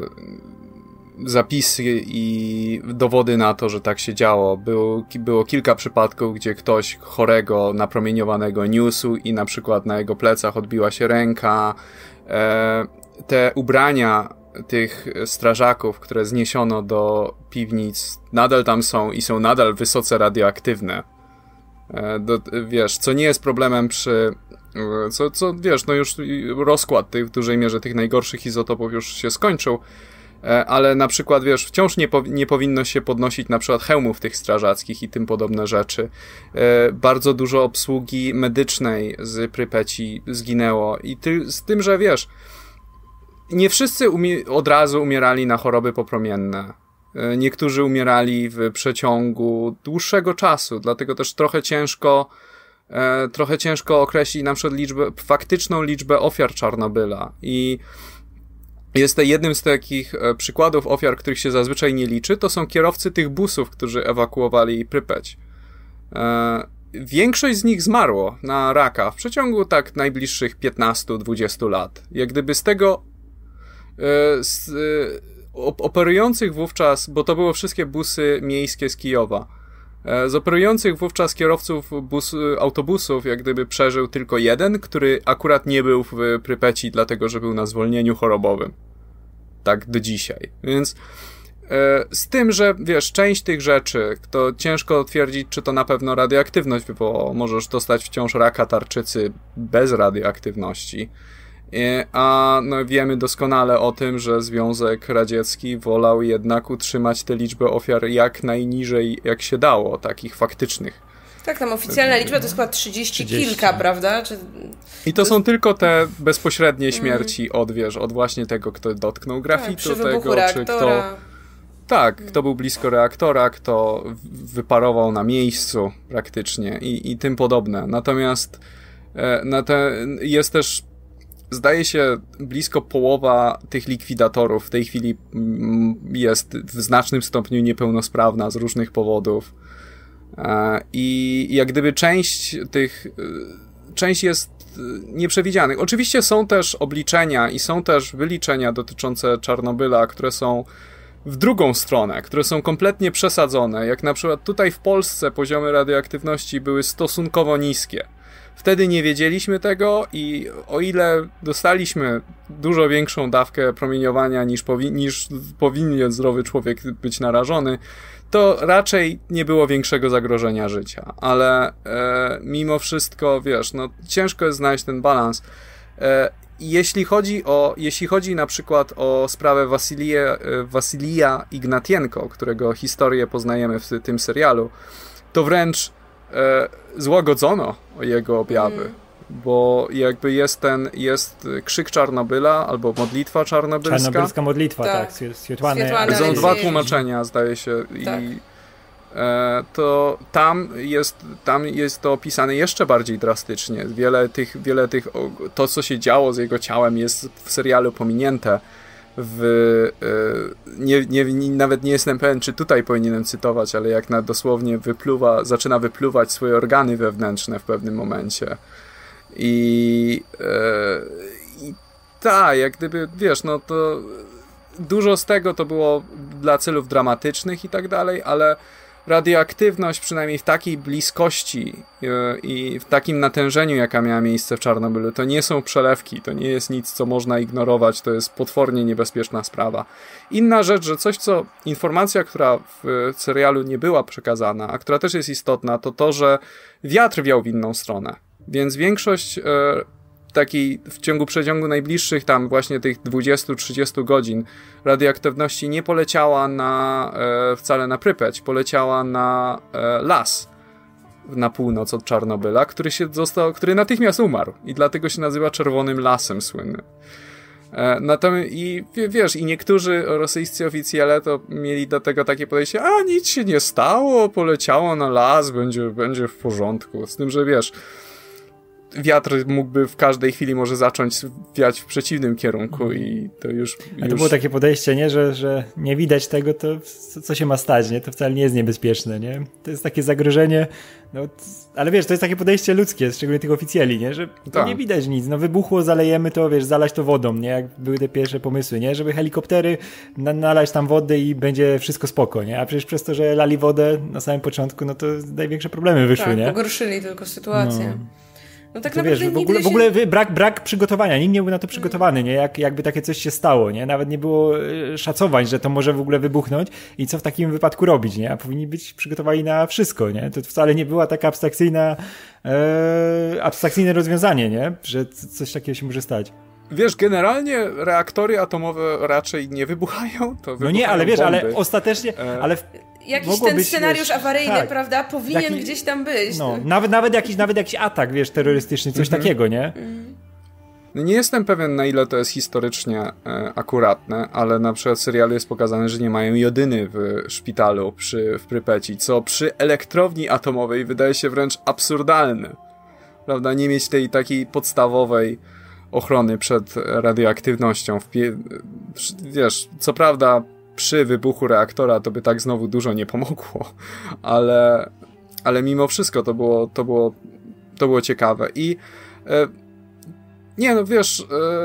B: zapisy i dowody na to, że tak się działo. Było, było kilka przypadków, gdzie ktoś chorego, napromieniowanego niósł i na przykład na jego plecach odbiła się ręka. E, te ubrania tych strażaków, które zniesiono do piwnic, nadal tam są i są nadal wysoce radioaktywne. E, do, wiesz, co nie jest problemem przy... Co, co, wiesz, no już rozkład tych, w dużej mierze tych najgorszych izotopów już się skończył, ale na przykład, wiesz, wciąż nie, powi- nie powinno się podnosić na przykład hełmów tych strażackich i tym podobne rzeczy. E, bardzo dużo obsługi medycznej z Prypeci zginęło i ty, z tym, że wiesz, nie wszyscy umie- od razu umierali na choroby popromienne. E, niektórzy umierali w przeciągu dłuższego czasu, dlatego też trochę ciężko e, trochę ciężko określić na przykład liczbę, faktyczną liczbę ofiar Czarnobyla i Jest to jednym z takich e, przykładów ofiar, których się zazwyczaj nie liczy, to są kierowcy tych busów, którzy ewakuowali Prypeć. E, większość z nich zmarło na raka w przeciągu tak najbliższych piętnastu do dwudziestu lat. Jak gdyby z tego e, z, e, operujących wówczas, bo to były wszystkie busy miejskie z Kijowa, z operujących wówczas kierowców bus, autobusów, jak gdyby przeżył tylko jeden, który akurat nie był w Prypeci, dlatego że był na zwolnieniu chorobowym. Tak do dzisiaj. Więc e, z tym, że wiesz, część tych rzeczy, to ciężko twierdzić, czy to na pewno radioaktywność, bo możesz dostać wciąż raka tarczycy bez radioaktywności. A no, wiemy doskonale o tym, że Związek Radziecki wolał jednak utrzymać tę liczbę ofiar jak najniżej, jak się dało, takich faktycznych.
A: Tak, tam oficjalna liczba to jest chyba trzydzieści kilka, prawda? Czy...
B: I to, to są jest... tylko te bezpośrednie śmierci mm. od, wiesz, od właśnie tego, kto dotknął grafitu, tak, tego, czy kto... Tak, kto był blisko reaktora, kto wyparował na miejscu praktycznie i, i tym podobne. Natomiast e, na te, jest też zdaje się, blisko połowa tych likwidatorów w tej chwili jest w znacznym stopniu niepełnosprawna z różnych powodów. I jak gdyby część tych, część jest nieprzewidzianych. Oczywiście są też obliczenia i są też wyliczenia dotyczące Czarnobyla, które są w drugą stronę, które są kompletnie przesadzone. Jak na przykład tutaj w Polsce poziomy radioaktywności były stosunkowo niskie. Wtedy nie wiedzieliśmy tego i o ile dostaliśmy dużo większą dawkę promieniowania niż, powi- niż powinien zdrowy człowiek być narażony, to raczej nie było większego zagrożenia życia. Ale e, mimo wszystko, wiesz, no ciężko jest znaleźć ten balans. E, jeśli chodzi o, jeśli chodzi na przykład o sprawę Wasilija, Wasilija Ignatienko, którego historię poznajemy w tym serialu, to wręcz e, złagodzono jego objawy, mm. bo jakby jest ten, jest krzyk Czarnobyla albo modlitwa czarnobylska.
C: Czarnobylska modlitwa, tak. tak. Świetłany.
B: Są dwa tłumaczenia, zdaje się. Tak. I e, to tam jest, tam jest to opisane jeszcze bardziej drastycznie. Wiele tych, wiele tych, to co się działo z jego ciałem jest w serialu pominięte. W, nie, nie, nie, nawet nie jestem pewien, czy tutaj powinienem cytować, ale jak na dosłownie wypluwa, zaczyna wypluwać swoje organy wewnętrzne w pewnym momencie. I, e, i tak, jak gdyby, wiesz, no to dużo z tego to było dla celów dramatycznych i tak dalej, ale radioaktywność przynajmniej w takiej bliskości yy, i w takim natężeniu, jaka miała miejsce w Czarnobylu, to nie są przelewki, to nie jest nic, co można ignorować, to jest potwornie niebezpieczna sprawa. Inna rzecz, że coś, co informacja, która w serialu nie była przekazana, a która też jest istotna, to to, że wiatr wiał w inną stronę. Więc większość yy, takiej w ciągu przeciągu najbliższych tam właśnie tych dwudziestu trzydziestu godzin radioaktywności nie poleciała na, e, wcale na Prypeć, poleciała na e, las na północ od Czarnobyla, który się został, który natychmiast umarł i dlatego się nazywa Czerwonym Lasem słynnym. E, natomiast i wiesz, i niektórzy rosyjscy oficjele to mieli do tego takie podejście, a nic się nie stało, poleciało na las, będzie, będzie w porządku. Z tym, że wiesz, wiatr mógłby w każdej chwili może zacząć wiać w przeciwnym kierunku i to już...
C: A to już... było takie podejście, nie? Że, że nie widać tego, to co się ma stać, nie? To wcale nie jest niebezpieczne, nie? To jest takie zagrożenie, no, ale wiesz, to jest takie podejście ludzkie, szczególnie tych oficjeli, nie? Że to nie widać nic, no wybuchło, zalejemy to, wiesz, zalać to wodą, nie? Jak były te pierwsze pomysły, nie? Żeby helikoptery na, nalać tam wody i będzie wszystko spoko, nie? A przecież przez to, że lali wodę na samym początku, no to największe problemy wyszły,
A: tak,
C: nie?
A: pogorszyli tylko sytuację. No. No tak
C: to wiesz, w ogóle,
A: się...
C: w ogóle brak, brak przygotowania, nikt nie był na to przygotowany, nie? Jak, jakby takie coś się stało, nie? Nawet nie było szacowań, że to może w ogóle wybuchnąć i co w takim wypadku robić, nie? A powinni być przygotowani na wszystko, nie? To wcale nie była taka abstrakcyjna, e, abstrakcyjne rozwiązanie, nie? Że coś takiego się może stać.
B: Wiesz, generalnie reaktory atomowe raczej nie wybuchają, to wybuchają
C: No nie, ale wiesz,
B: bomby.
C: ale ostatecznie, e... ale...
A: Jakiś ten być, scenariusz wiesz, awaryjny,
C: tak,
A: prawda, powinien
C: taki,
A: gdzieś tam być.
C: No, nawet, nawet, jakiś, nawet jakiś atak, wiesz, terrorystyczny, coś mm-hmm. takiego, nie? Mm.
B: No nie jestem pewien, na ile to jest historycznie e, akuratne, ale na przykład w serialu jest pokazane, że nie mają jodyny w szpitalu przy, w Prypeci, co przy elektrowni atomowej wydaje się wręcz absurdalne. Prawda? Nie mieć tej takiej podstawowej ochrony przed radioaktywnością. W pie... Wiesz, co prawda przy wybuchu reaktora to by tak znowu dużo nie pomogło, ale, ale mimo wszystko to było, to było, to było ciekawe. I e, nie, no wiesz, e,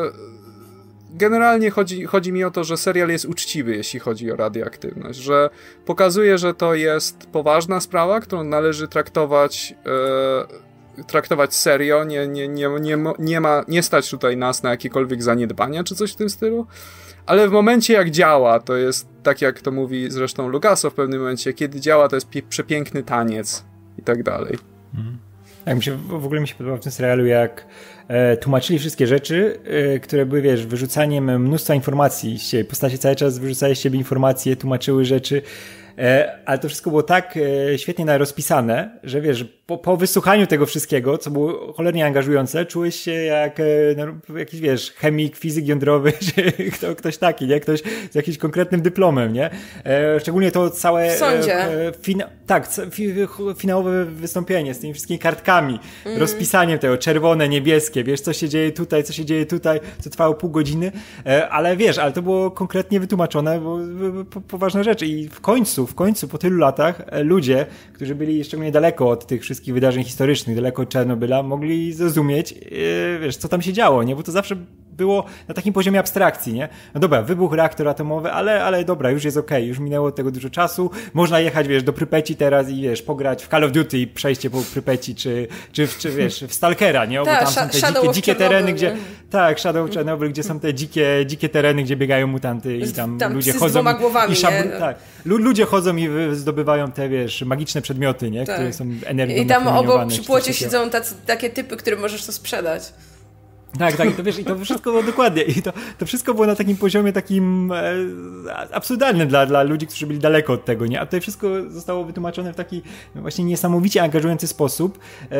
B: generalnie chodzi, chodzi mi o to, że serial jest uczciwy, jeśli chodzi o radioaktywność, że pokazuje, że to jest poważna sprawa, którą należy traktować e, traktować serio, nie, nie, nie, nie, nie ma, nie stać tutaj nas na jakiekolwiek zaniedbania, czy coś w tym stylu. Ale w momencie jak działa, to jest tak jak to mówi zresztą Lucaso w pewnym momencie, kiedy działa, to jest pie- przepiękny taniec i tak dalej.
C: Mhm. Tak, mi się, w ogóle mi się podobało w tym serialu, jak e, tłumaczyli wszystkie rzeczy, e, które były, wiesz, wyrzucaniem mnóstwa informacji z siebie. Postacie cały czas wyrzucały z siebie informacje, tłumaczyły rzeczy. ale to wszystko było tak świetnie rozpisane, że wiesz, po, po wysłuchaniu tego wszystkiego, co było cholernie angażujące, czułeś się jak no, jakiś, wiesz, chemik, fizyk jądrowy, czy kto, ktoś taki, nie? Ktoś z jakimś konkretnym dyplomem, nie? Szczególnie to całe...
A: W sądzie.
C: Fina- tak, fi- finałowe wystąpienie z tymi wszystkimi kartkami, mm. rozpisaniem tego, czerwone, niebieskie, wiesz, co się dzieje tutaj, co się dzieje tutaj, co trwało pół godziny, ale wiesz, ale to było konkretnie wytłumaczone, bo, bo, bo poważne rzeczy i w końcu, w końcu po tylu latach ludzie, którzy byli szczególnie daleko od tych wszystkich wydarzeń historycznych, daleko od Czarnobyla, mogli zrozumieć, wiesz, co tam się działo, nie? Bo to zawsze było na takim poziomie abstrakcji, nie? No dobra, wybuch reaktor atomowy, ale, ale dobra, już jest okej, okay, już minęło od tego dużo czasu, można jechać, wiesz, do Prypeci teraz i, wiesz, pograć w Call of Duty i przejście po Prypeci, czy, czy, czy wiesz, w Stalkera, nie? Bo
A: Ta,
C: tam są te dzikie, dzikie tereny, gdzie... Tak, Shadow of Chernobyl, gdzie są te dzikie, dzikie tereny, gdzie biegają mutanty i tam,
A: tam
C: ludzie chodzą
A: głowami,
C: i szab- tak, ludzie chodzą i zdobywają te, wiesz, magiczne przedmioty, nie?
A: Tak.
C: Które są energią
A: I tam obok przy płocie siedzą tacy, takie typy, które możesz to sprzedać.
C: Tak, tak, i to wiesz, i to wszystko było dokładnie, i to, to wszystko było na takim poziomie takim e, absurdalnym dla, dla ludzi, którzy byli daleko od tego, nie? A tutaj wszystko zostało wytłumaczone w taki właśnie niesamowicie angażujący sposób e,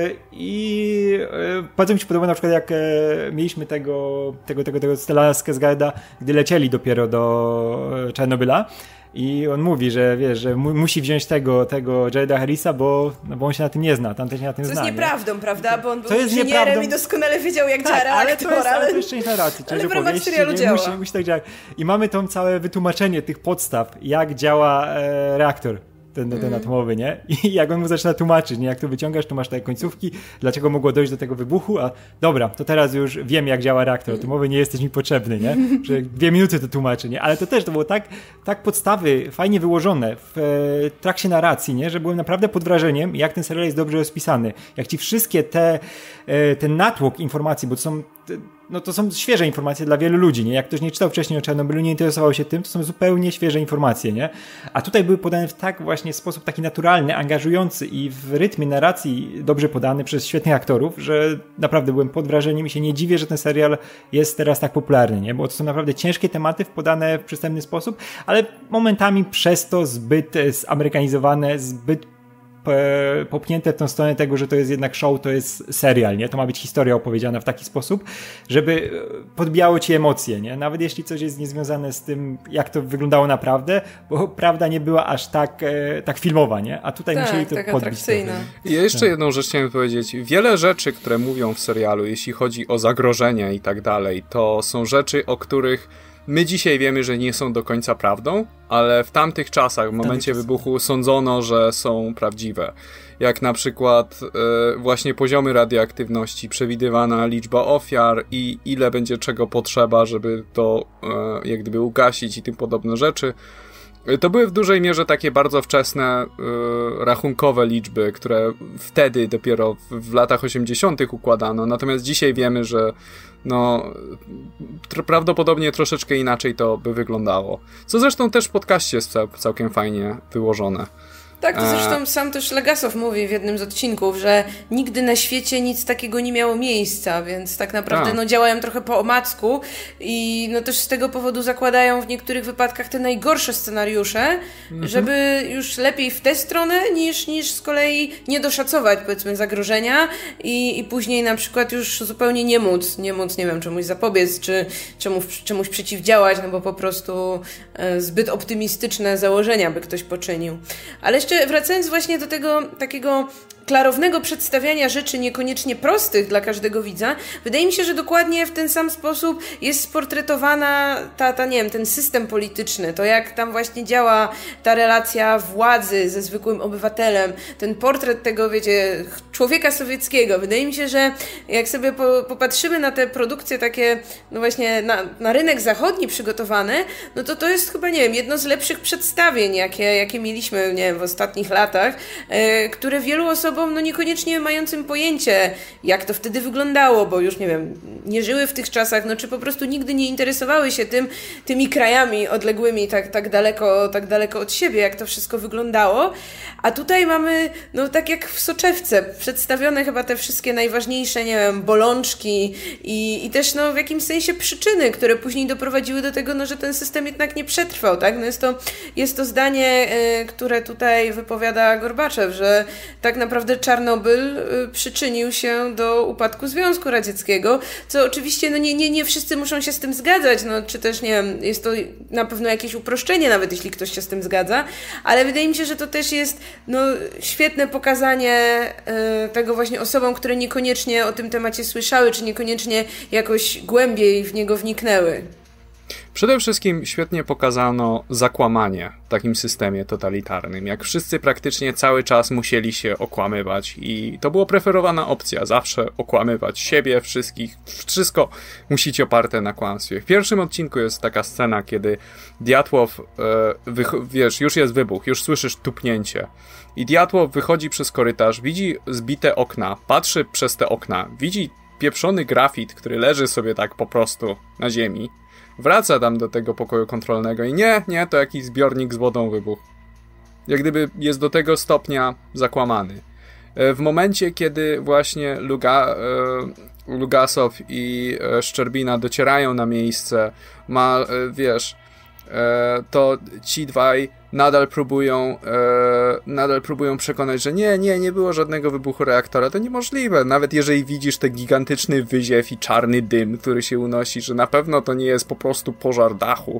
C: i e, bardzo mi się podoba na przykład jak e, mieliśmy tego, tego, tego, tego Stellana Skarsgarda, gdy lecieli dopiero do Czarnobyla. I on mówi, że wiesz, że mu, musi wziąć tego, tego Jareda Harrisa, bo, no bo on się na tym nie zna, tamten się na tym
A: to
C: zna.
A: To jest nieprawdą, nie? Prawda? Bo on był
C: inżynierem
A: nieprawdą. I doskonale wiedział, jak
C: tak,
A: działa
C: ale
A: reaktor,
C: to jest,
A: ale...
C: ale to jest część narracji, część
A: ale w ramach serialu
C: nie,
A: działa.
C: Musi, musi tak działać. I mamy to całe wytłumaczenie tych podstaw, jak działa e, reaktor. Ten, ten mm. atomowy, nie? I jak on mu zaczyna tłumaczyć, nie? Jak to wyciągasz, to masz te końcówki, dlaczego mogło dojść do tego wybuchu, a dobra, to teraz już wiem, jak działa reaktor atomowy, nie jesteś mi potrzebny, nie? Że dwie minuty to tłumaczy, nie? Ale to też, to było tak, tak podstawy fajnie wyłożone w e, trakcie narracji, nie? Że byłem naprawdę pod wrażeniem, jak ten serial jest dobrze rozpisany. Jak ci wszystkie te, e, ten natłok informacji, bo to są no to są świeże informacje dla wielu ludzi, nie? Jak ktoś nie czytał wcześniej o Czarnobylu, nie interesował się tym, to są zupełnie świeże informacje, nie? A tutaj były podane w tak właśnie sposób taki naturalny, angażujący i w rytmie narracji dobrze podany przez świetnych aktorów, że naprawdę byłem pod wrażeniem i się nie dziwię, że ten serial jest teraz tak popularny, nie? Bo to są naprawdę ciężkie tematy podane w przystępny sposób, ale momentami przez to zbyt zamerykanizowane, zbyt popchnięte w tą stronę tego, że to jest jednak show, to jest serial, nie? To ma być historia opowiedziana w taki sposób, żeby podbijało ci emocje, nie? Nawet jeśli coś jest niezwiązane z tym, jak to wyglądało naprawdę, bo prawda nie była aż tak, tak filmowa, nie? A tutaj
A: tak,
C: musieli to
A: tak
C: podbić.
B: Ja jeszcze tak. jedną rzecz chciałem powiedzieć. Wiele rzeczy, które mówią w serialu, jeśli chodzi o zagrożenia i tak dalej, to są rzeczy, o których my dzisiaj wiemy, że nie są do końca prawdą, ale w tamtych czasach, w momencie wybuchu sądzono, że są prawdziwe. Jak na przykład e, właśnie poziomy radioaktywności, przewidywana liczba ofiar i ile będzie czego potrzeba, żeby to e, jak gdyby ugasić i tym podobne rzeczy. To były w dużej mierze takie bardzo wczesne y, rachunkowe liczby, które wtedy dopiero w, w latach osiemdziesiątych układano, natomiast dzisiaj wiemy, że no tr- prawdopodobnie troszeczkę inaczej to by wyglądało. Co zresztą też w podcaście jest cał- całkiem fajnie wyłożone.
A: Tak, to zresztą sam też Legasow mówi w jednym z odcinków, że nigdy na świecie nic takiego nie miało miejsca, więc tak naprawdę no, działają trochę po omacku i no też z tego powodu zakładają w niektórych wypadkach te najgorsze scenariusze, mhm. żeby już lepiej w tę stronę niż, niż z kolei nie doszacować, powiedzmy, zagrożenia i, i później na przykład już zupełnie nie móc, nie móc, nie wiem, czemuś zapobiec, czy czemuś, czemuś przeciwdziałać, no bo po prostu e, zbyt optymistyczne założenia by ktoś poczynił. Ale jeszcze wracając właśnie do tego takiego klarownego przedstawiania rzeczy niekoniecznie prostych dla każdego widza, wydaje mi się, że dokładnie w ten sam sposób jest sportretowana ta, ta, nie wiem, ten system polityczny, to jak tam właśnie działa ta relacja władzy ze zwykłym obywatelem, ten portret tego, wiecie, człowieka sowieckiego. Wydaje mi się, że jak sobie po, popatrzymy na te produkcje takie, no właśnie na, na rynek zachodni przygotowane, no to to jest chyba, nie wiem, jedno z lepszych przedstawień, jakie, jakie mieliśmy, nie wiem, w ostatnich latach, yy, które wielu osobom osobom no niekoniecznie mającym pojęcie, jak to wtedy wyglądało, bo już nie wiem, nie żyły w tych czasach, no czy po prostu nigdy nie interesowały się tym, tymi krajami odległymi tak, tak daleko, tak daleko od siebie, jak to wszystko wyglądało. A tutaj mamy, no tak jak w soczewce, przedstawione chyba te wszystkie najważniejsze, nie wiem, bolączki i, i też no w jakimś sensie przyczyny, które później doprowadziły do tego, no że ten system jednak nie przetrwał, tak? No jest to, jest to zdanie, y, które tutaj wypowiada Gorbaczew, że tak naprawdę Czarnobyl y, przyczynił się do upadku Związku Radzieckiego, co oczywiście no nie, nie, nie wszyscy muszą się z tym zgadzać, no czy też nie wiem, jest to na pewno jakieś uproszczenie, nawet jeśli ktoś się z tym zgadza, ale wydaje mi się, że to też jest no, świetne pokazanie y, tego właśnie osobom, które niekoniecznie o tym temacie słyszały, czy niekoniecznie jakoś głębiej w niego wniknęły.
B: Przede wszystkim świetnie pokazano zakłamanie w takim systemie totalitarnym, jak wszyscy praktycznie cały czas musieli się okłamywać i to była preferowana opcja, zawsze okłamywać siebie, wszystkich, wszystko musi być oparte na kłamstwie. W pierwszym odcinku jest taka scena, kiedy Djatłow, e, wych- wiesz, już jest wybuch, już słyszysz tupnięcie i Djatłow wychodzi przez korytarz, widzi zbite okna, patrzy przez te okna, widzi pieprzony grafit, który leży sobie tak po prostu na ziemi. Wraca tam do tego pokoju kontrolnego i nie, nie, to jakiś zbiornik z wodą wybuchł. Jak gdyby jest do tego stopnia zakłamany. W momencie, kiedy właśnie Luga, e, Lugasow i Szczerbina docierają na miejsce, ma, e, wiesz, e, to ci dwaj nadal próbują e, nadal próbują przekonać, że nie, nie, nie było żadnego wybuchu reaktora. To niemożliwe. Nawet jeżeli widzisz ten gigantyczny wyziew i czarny dym, który się unosi, że na pewno to nie jest po prostu pożar dachu.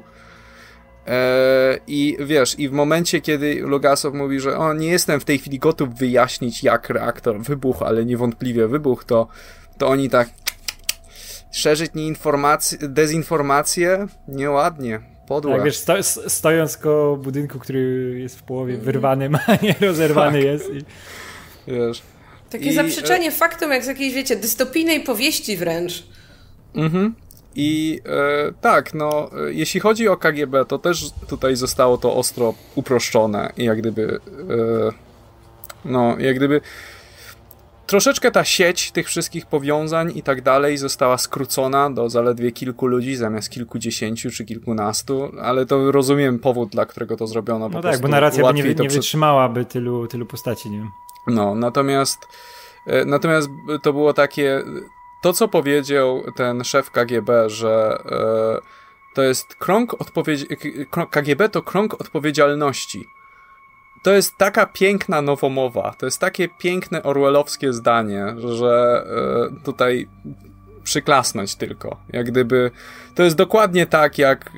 B: E, I wiesz, i w momencie, kiedy Lugasow mówi, że o, nie jestem w tej chwili gotów wyjaśnić, jak reaktor wybuchł, ale niewątpliwie wybuchł, to, to oni tak szerzyć informacje, dezinformację? Nieładnie. Podłe.
C: Tak, wiesz, sto, stojąc koło budynku, który jest w połowie wyrwanym, a nie rozerwany tak. jest. I...
B: Wiesz.
A: Takie
B: I...
A: zaprzeczenie faktom, jak z jakiejś, wiecie, dystopijnej powieści wręcz.
B: Mhm. I e, tak, no, e, jeśli chodzi o K G B, to też tutaj zostało to ostro uproszczone i jak gdyby e, no, jak gdyby troszeczkę ta sieć tych wszystkich powiązań i tak dalej została skrócona do zaledwie kilku ludzi zamiast kilkudziesięciu czy kilkunastu, ale to rozumiem powód, dla którego to zrobiono.
C: No tak, bo narracja by nie, nie wytrzymałaby tylu, tylu postaci, nie?
B: No, natomiast e, natomiast to było takie, to co powiedział ten szef K G B, że e, to jest krąg odpowiedzi, K G B to krąg odpowiedzialności. To jest taka piękna nowomowa, to jest takie piękne orwellowskie zdanie, że e, tutaj przyklasnąć tylko. Jak gdyby to jest dokładnie tak, jak e,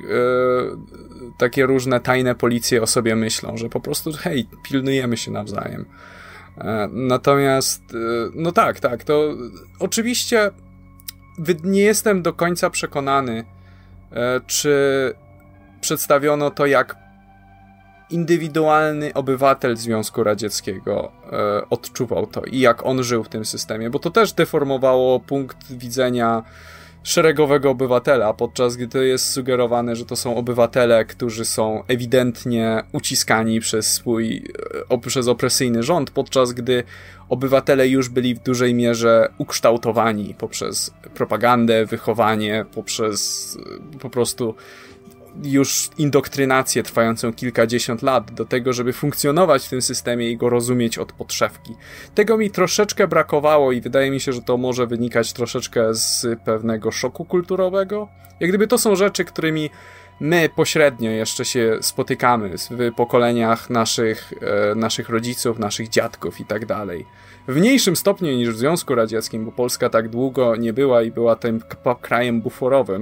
B: takie różne tajne policje o sobie myślą, że po prostu hej, pilnujemy się nawzajem. E, natomiast e, no tak, tak, to oczywiście nie jestem do końca przekonany, e, czy przedstawiono to jak indywidualny obywatel Związku Radzieckiego e, odczuwał to i jak on żył w tym systemie, bo to też deformowało punkt widzenia szeregowego obywatela, podczas gdy jest sugerowane, że to są obywatele, którzy są ewidentnie uciskani przez swój, e, przez opresyjny rząd, podczas gdy obywatele już byli w dużej mierze ukształtowani poprzez propagandę, wychowanie, poprzez e, po prostu już indoktrynację trwającą kilkadziesiąt lat do tego, żeby funkcjonować w tym systemie i go rozumieć od podszewki. Tego mi troszeczkę brakowało i wydaje mi się, że to może wynikać troszeczkę z pewnego szoku kulturowego. Jak gdyby to są rzeczy, którymi my pośrednio jeszcze się spotykamy w pokoleniach naszych, e, naszych rodziców, naszych dziadków i tak dalej. W mniejszym stopniu niż w Związku Radzieckim, bo Polska tak długo nie była i była tym krajem buforowym.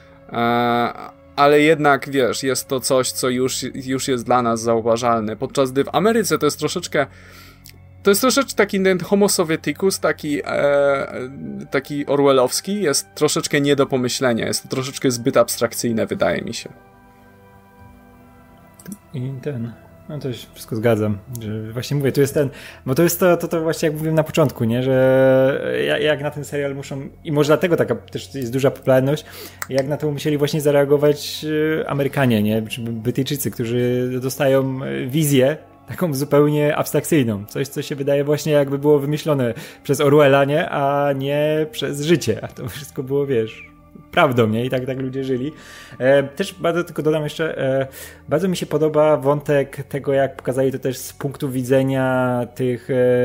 B: E, ale jednak, wiesz, jest to coś, co już, już jest dla nas zauważalne. Podczas gdy w Ameryce to jest troszeczkę to jest troszeczkę taki ten homo sovieticus, taki e, taki orwellowski, jest troszeczkę nie do pomyślenia, jest to troszeczkę zbyt abstrakcyjne, wydaje mi się.
C: I ten... No to się wszystko zgadzam, że właśnie mówię, tu jest ten, bo to jest to, to, to właśnie jak mówiłem na początku, nie, że jak na ten serial muszą, i może dlatego taka też jest duża popularność, jak na to musieli właśnie zareagować Amerykanie, nie, czy Brytyjczycy, którzy dostają wizję taką zupełnie abstrakcyjną. Coś, co się wydaje właśnie jakby było wymyślone przez Orwella, nie? A nie przez życie. A to wszystko było, wiesz, prawdą, nie? I tak, tak ludzie żyli. E, też bardzo tylko dodam jeszcze, e, bardzo mi się podoba wątek tego, jak pokazali to też z punktu widzenia tych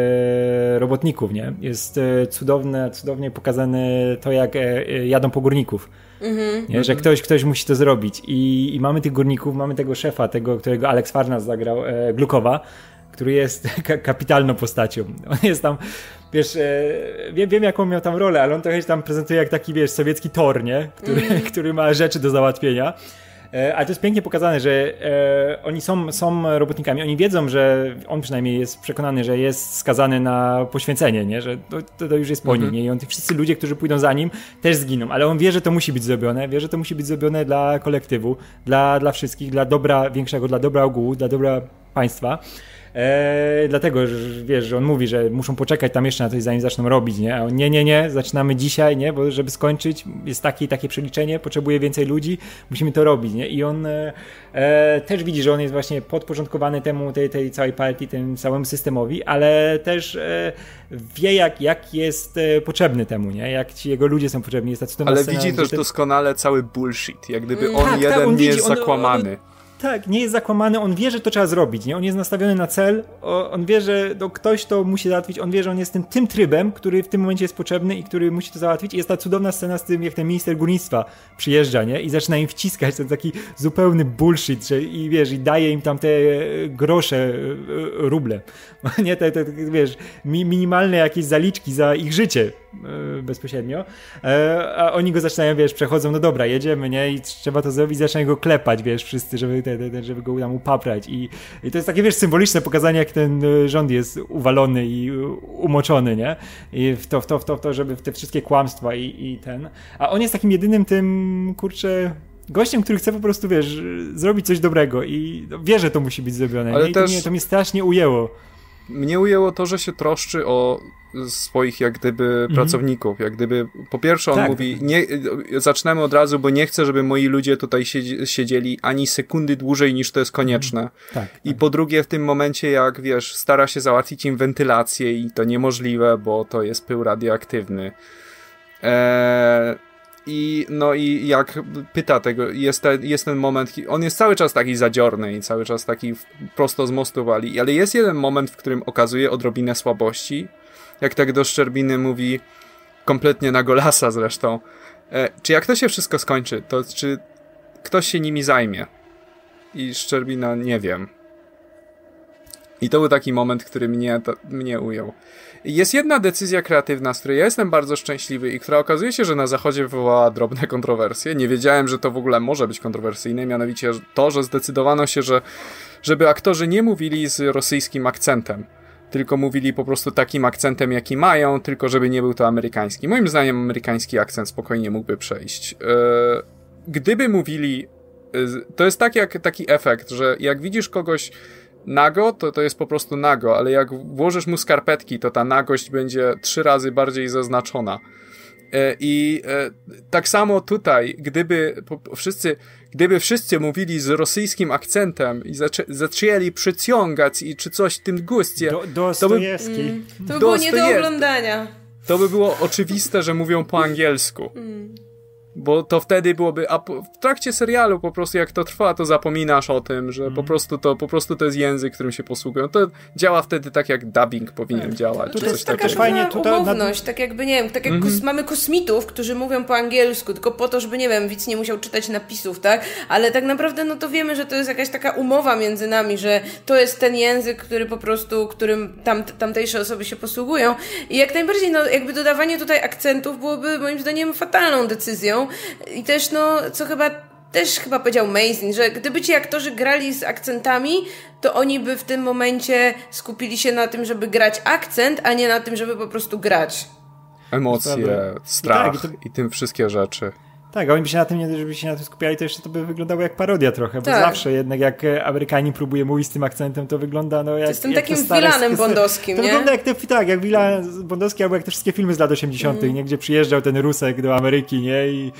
C: e, robotników, nie? Jest e, cudowne, cudownie pokazane to, jak e, jadą po górników. Mm-hmm. Nie? Że ktoś, ktoś musi to zrobić. I, i mamy tych górników, mamy tego szefa, tego, którego Alex Farnas zagrał, e, Glukowa, który jest ka- kapitalną postacią. On jest tam, wiesz, e, wiem, wiem jaką miał tam rolę, ale on trochę się tam prezentuje jak taki, wiesz, sowiecki Thor, nie? Który, mm. który ma rzeczy do załatwienia. E, ale to jest pięknie pokazane, że e, oni są, są robotnikami. Oni wiedzą, że on przynajmniej jest przekonany, że jest skazany na poświęcenie, nie? Że to, to, to już jest po nim. Nie? I on, wszyscy ludzie, którzy pójdą za nim, też zginą. Ale on wie, że to musi być zrobione. Wie, że to musi być zrobione dla kolektywu, dla, dla wszystkich, dla dobra większego, dla dobra ogółu, dla dobra państwa. Eee, dlatego, że wiesz, że on mówi, że muszą poczekać tam jeszcze na coś, zanim zaczną robić, nie? A on, nie, nie, nie, zaczynamy dzisiaj, nie? Bo żeby skończyć, jest takie takie przeliczenie, potrzebuje więcej ludzi, musimy to robić, nie? I on e, e, też widzi, że on jest właśnie podporządkowany temu, tej, tej całej partii, tym całemu systemowi, ale też e, wie, jak, jak jest e, potrzebny temu, nie? Jak ci jego ludzie są potrzebni. Jest ta cudowna
B: ale
C: scena,
B: widzi też
C: ten...
B: doskonale cały bullshit, jak gdyby on
C: tak,
B: jeden
C: tak, on
B: nie
C: widzi,
B: jest
C: on,
B: zakłamany.
C: On, on, Tak, nie jest zakłamany, on wie, że to trzeba zrobić, nie? On jest nastawiony na cel, on wie, że no, ktoś to musi załatwić, on wie, że on jest tym, tym trybem, który w tym momencie jest potrzebny i który musi to załatwić. I jest ta cudowna scena z tym, jak ten minister górnictwa przyjeżdża, nie? I zaczyna im wciskać ten taki zupełny bullshit, że i wiesz, i daje im tam te grosze, ruble, nie? Te, te wiesz, mi, minimalne jakieś zaliczki za ich życie bezpośrednio, a oni go zaczynają, wiesz, przechodzą, no dobra, jedziemy, nie? I trzeba to zrobić, zaczynają go klepać, wiesz, wszyscy, żeby, te, te, żeby go tam upaprać i, i to jest takie, wiesz, symboliczne pokazanie, jak ten rząd jest uwalony i umoczony, nie? I w to, w to, w to, w to żeby w te wszystkie kłamstwa i, i ten, a on jest takim jedynym tym, kurczę, gościem, który chce po prostu, wiesz, zrobić coś dobrego i wie, że to musi być zrobione, ale nie? I też... to, mnie, to mnie strasznie ujęło.
B: Mnie ujęło to, że się troszczy o swoich jak gdyby mm. pracowników, jak gdyby po pierwsze on tak. mówi, nie, zaczynamy od razu, bo nie chcę, żeby moi ludzie tutaj siedzieli ani sekundy dłużej niż to jest konieczne. Mm. Tak, I tak. po drugie w tym momencie jak wiesz, stara się załatwić im wentylację i to niemożliwe, bo to jest pył radioaktywny. Eee, I no i jak pyta tego, jest, te, jest ten moment, on jest cały czas taki zadziorny i cały czas taki prosto z mostu wali, ale jest jeden moment, w którym okazuje odrobinę słabości, jak tak do Szczerbiny mówi, kompletnie na golasa zresztą, e, czy jak to się wszystko skończy, to czy ktoś się nimi zajmie? I Szczerbina, nie wiem. I to był taki moment, który mnie, to, mnie ujął. Jest jedna decyzja kreatywna, z której ja jestem bardzo szczęśliwy i która okazuje się, że na Zachodzie wywołała drobne kontrowersje. Nie wiedziałem, że to w ogóle może być kontrowersyjne, mianowicie to, że zdecydowano się, że żeby aktorzy nie mówili z rosyjskim akcentem, tylko mówili po prostu takim akcentem, jaki mają, tylko żeby nie był to amerykański. Moim zdaniem amerykański akcent spokojnie mógłby przejść. Gdyby mówili... To jest tak jak, taki efekt, że jak widzisz kogoś nago, to to jest po prostu nago, ale jak włożysz mu skarpetki, to ta nagość będzie trzy razy bardziej zaznaczona. I tak samo tutaj, gdyby wszyscy, gdyby wszyscy mówili z rosyjskim akcentem i zaczę, zaczęli przyciągać i czy coś w tym guście,
C: do, Dostojewski.
A: To by, mm, to by było nie do oglądania.
B: To by było oczywiste, że mówią po angielsku. Mm. Bo to wtedy byłoby, a w trakcie serialu po prostu jak to trwa, to zapominasz o tym, że mm. po prostu to po prostu to jest język, którym się posługują. To działa wtedy tak, jak dubbing powinien tak. działać.
A: To,
B: czy
A: to
B: coś
A: jest taka fajnie, umowność, tak jakby, nie wiem, tak jak mm-hmm. kos- mamy kosmitów, którzy mówią po angielsku, tylko po to, żeby, nie wiem, widz nie musiał czytać napisów, tak? Ale tak naprawdę, no to wiemy, że to jest jakaś taka umowa między nami, że to jest ten język, który po prostu, którym tam, tamtejsze osoby się posługują. I jak najbardziej, no jakby dodawanie tutaj akcentów byłoby moim zdaniem fatalną decyzją. I też, no, co chyba też chyba powiedział Mazin, że gdyby ci aktorzy grali z akcentami, to oni by w tym momencie skupili się na tym, żeby grać akcent, a nie na tym, żeby po prostu grać.
B: Emocje, strach i, tak, i, to... i tym wszystkie rzeczy.
C: Tak, a oni by się na tym, nie, żeby się na tym skupiali, to jeszcze to by wyglądało jak parodia trochę, bo tak. zawsze jednak jak Amerykanie próbuje mówić z tym akcentem, to wygląda no jak...
A: To jestem takim wilanem bondowskim,
C: to
A: nie?
C: To wygląda jak te, tak, jak wilan bondowski, albo jak te wszystkie filmy z lat osiemdziesiątych, mm. nie? Gdzie przyjeżdżał ten Rusek do Ameryki, nie? I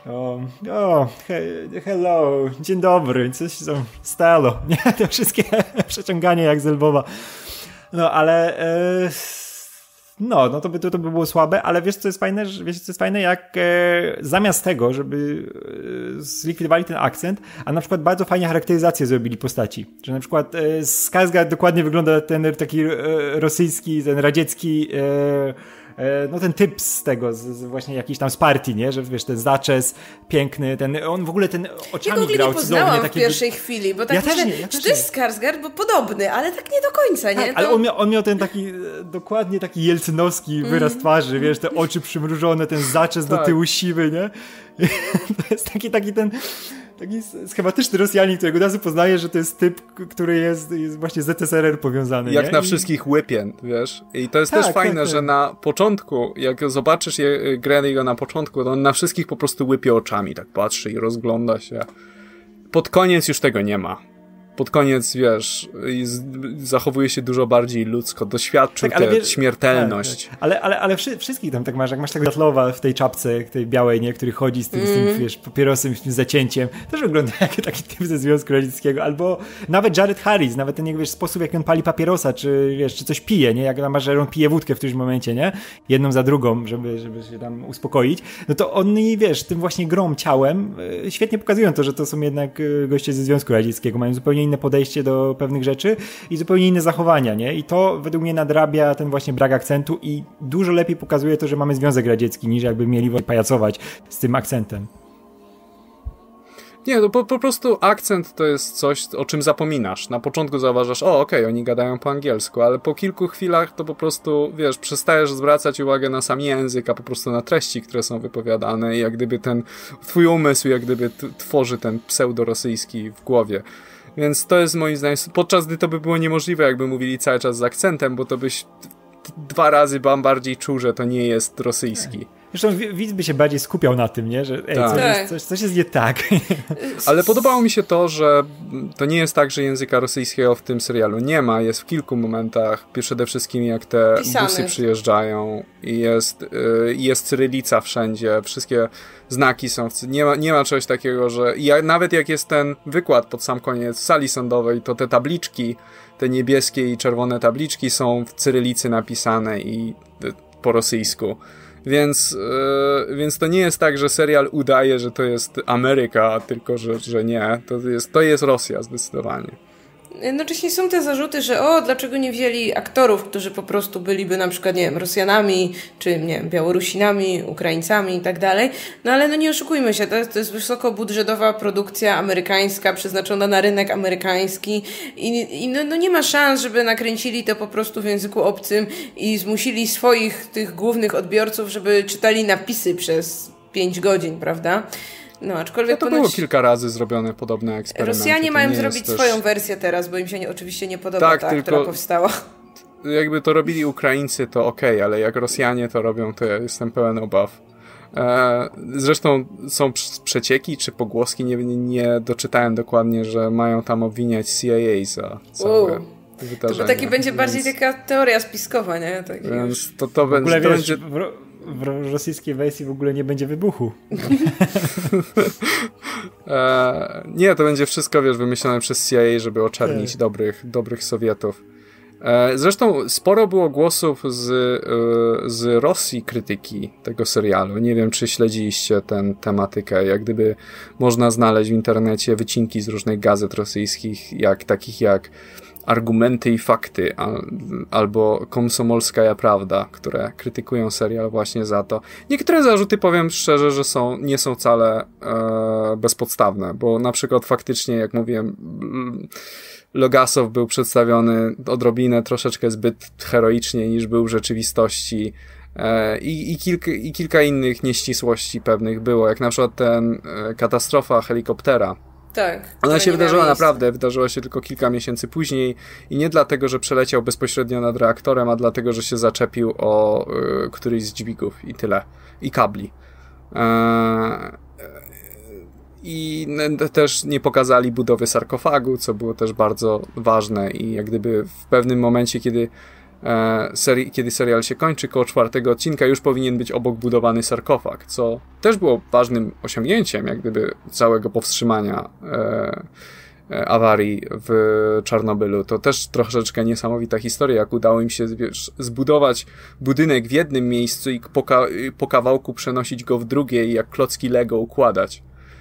C: O, o he, hello, dzień dobry, coś się stało. Nie, te wszystkie przeciągania jak z Lwowa. No, ale e, no, no to by, to, to by było słabe, ale wiesz co jest fajne? Wiesz co jest fajne? Jak e, zamiast tego, żeby e, zlikwidowali ten akcent, a na przykład bardzo fajnie charakteryzację zrobili postaci. Że na przykład e, Skarsgård dokładnie wygląda ten taki e, rosyjski, ten radziecki e, no ten typ z tego, z, z właśnie jakiś tam z partii, nie? Że wiesz, ten zaczes piękny, ten, on w ogóle ten oczami
A: ja
C: grał
A: nie poznałam
C: takie...
A: w pierwszej chwili, bo tak
C: ja
A: myślę,
C: też nie, ja
A: że
C: też
A: to jest Skarsgård, bo podobny, ale tak nie do końca,
C: tak,
A: nie? To...
C: ale on miał, on miał ten taki, dokładnie taki jelcynowski wyraz mm. twarzy, wiesz, te oczy przymrużone, ten zaczes tak. do tyłu siwy, nie? To jest taki, taki ten... Taki schematyczny Rosjanin, którego od razu poznaje, że to jest typ, który jest, jest właśnie z Z S R R powiązany.
B: Jak
C: nie?
B: na
C: I...
B: wszystkich łypien, wiesz? I to jest
C: tak,
B: też fajne,
C: tak,
B: że
C: tak.
B: na początku, jak zobaczysz je, grę jego na początku, to on na wszystkich po prostu łypie oczami, tak patrzy i rozgląda się. Pod koniec już tego nie ma. Pod koniec, wiesz, zachowuje się dużo bardziej ludzko, doświadczył
C: tak, tę
B: wiesz, śmiertelność.
C: Tak, tak. Ale, ale, ale wszy, wszystkich tam tak masz, jak masz tego Datlowa w tej czapce, tej białej, nie, który chodzi z tym, mm. z tym wiesz, papierosem, z tym zacięciem, też wygląda jak taki typ ze Związku Radzieckiego, albo nawet Jared Harris, nawet ten jego, wiesz, sposób, jak on pali papierosa, czy, wiesz, czy coś pije, nie, jak tam masz, że on pije wódkę w którymś momencie, nie, jedną za drugą, żeby, żeby się tam uspokoić, no to oni, wiesz, tym właśnie grą, ciałem, świetnie pokazują to, że to są jednak goście ze Związku Radzieckiego, mają zupełnie inne podejście do pewnych rzeczy i zupełnie inne zachowania, nie? I to według mnie nadrabia ten właśnie brak akcentu i dużo lepiej pokazuje to, że mamy Związek Radziecki, niż jakby mieli pajacować z tym akcentem.
B: Nie, no po, po prostu akcent to jest coś, o czym zapominasz. Na początku zauważasz, o okej, okay, oni gadają po angielsku, ale po kilku chwilach to po prostu, wiesz, przestajesz zwracać uwagę na sam język, a po prostu na treści, które są wypowiadane i jak gdyby ten, twój umysł jak gdyby t- tworzy ten pseudorosyjski w głowie. Więc to jest moim zdaniem, podczas gdy to by było niemożliwe, jakby mówili cały czas z akcentem, bo to byś dwa razy bym bardziej czuł, że to nie jest rosyjski.
C: Zresztą widz by się bardziej skupiał na tym, nie? Że ej,
B: tak.
C: coś, jest, coś, coś jest nie tak.
B: Ale podobało mi się to, że to nie jest tak, że języka rosyjskiego w tym serialu nie ma. Jest w kilku momentach. Przede wszystkim jak te
A: Pisany.
B: busy przyjeżdżają i jest, yy, jest cyrylica wszędzie. Wszystkie znaki są. W, nie, ma, nie ma czegoś takiego, że ja, nawet jak jest ten wykład pod sam koniec w sali sądowej, to te tabliczki, te niebieskie i czerwone tabliczki są w cyrylicy napisane i y, po rosyjsku. Więc, yy, więc to nie jest tak, że serial udaje, że to jest Ameryka, tylko że, że nie. To jest, to jest Rosja zdecydowanie.
A: Jednocześnie są te zarzuty, że o, dlaczego nie wzięli aktorów, którzy po prostu byliby na przykład, nie wiem, Rosjanami, czy nie wiem, Białorusinami, Ukraińcami i tak dalej. No ale no nie oszukujmy się, to jest, to jest wysokobudżetowa produkcja amerykańska, przeznaczona na rynek amerykański i, i no, no nie ma szans, żeby nakręcili to po prostu w języku obcym i zmusili swoich tych głównych odbiorców, żeby czytali napisy przez pięć godzin, prawda? No, aczkolwiek
B: no to
A: ponoć...
B: było kilka razy zrobione podobne eksperymenty.
A: Rosjanie mają zrobić
B: też...
A: swoją wersję teraz, bo im się nie, oczywiście nie podoba
B: tak,
A: ta,
B: tylko...
A: która powstała.
B: Jakby to robili Ukraińcy, to okej, okay, ale jak Rosjanie to robią, to ja jestem pełen obaw. E, zresztą są przecieki czy pogłoski, nie, nie doczytałem dokładnie, że mają tam obwiniać C I A za całe
A: Uu.
B: wydarzenie.
A: To taki będzie
B: więc...
A: bardziej taka teoria spiskowa, nie? Tak
B: więc to, to,
C: w ogóle,
B: to
C: wiesz,
B: będzie...
C: w, w rosyjskiej wersji w ogóle nie będzie wybuchu.
B: e, nie, to będzie wszystko, wiesz, wymyślone przez C I A, żeby oczernić tak. dobrych, dobrych Sowietów. E, zresztą sporo było głosów z, e, z Rosji krytyki tego serialu. Nie wiem, czy śledziliście tę tematykę. Jak gdyby można znaleźć w internecie wycinki z różnych gazet rosyjskich, jak takich jak Argumenty i Fakty al, albo Komsomolskaja Prawda, które krytykują serial właśnie za to. Niektóre zarzuty, powiem szczerze, że są, nie są wcale e, bezpodstawne, bo na przykład faktycznie, jak mówiłem, Logasow był przedstawiony odrobinę troszeczkę zbyt heroicznie niż był w rzeczywistości. E, i, i, kilka, I kilka innych nieścisłości pewnych było, jak na przykład ten e, katastrofa helikoptera.
A: Tak.
B: Ona się wydarzyła naprawdę, wydarzyła się tylko kilka miesięcy później i nie dlatego, że przeleciał bezpośrednio nad reaktorem, a dlatego, że się zaczepił o y, któryś z dźwigów i tyle. I kabli. Eee, I n- też nie pokazali budowy sarkofagu, co było też bardzo ważne i jak gdyby w pewnym momencie, kiedy e, seri- kiedy serial się kończy, koło czwartego odcinka już powinien być obok budowany sarkofag, co też było ważnym osiągnięciem, jak gdyby całego powstrzymania e, awarii w Czarnobylu. To też troszeczkę niesamowita historia, jak udało im się, wiesz, zbudować budynek w jednym miejscu i po, ka- po kawałku przenosić go w drugie i jak klocki Lego układać.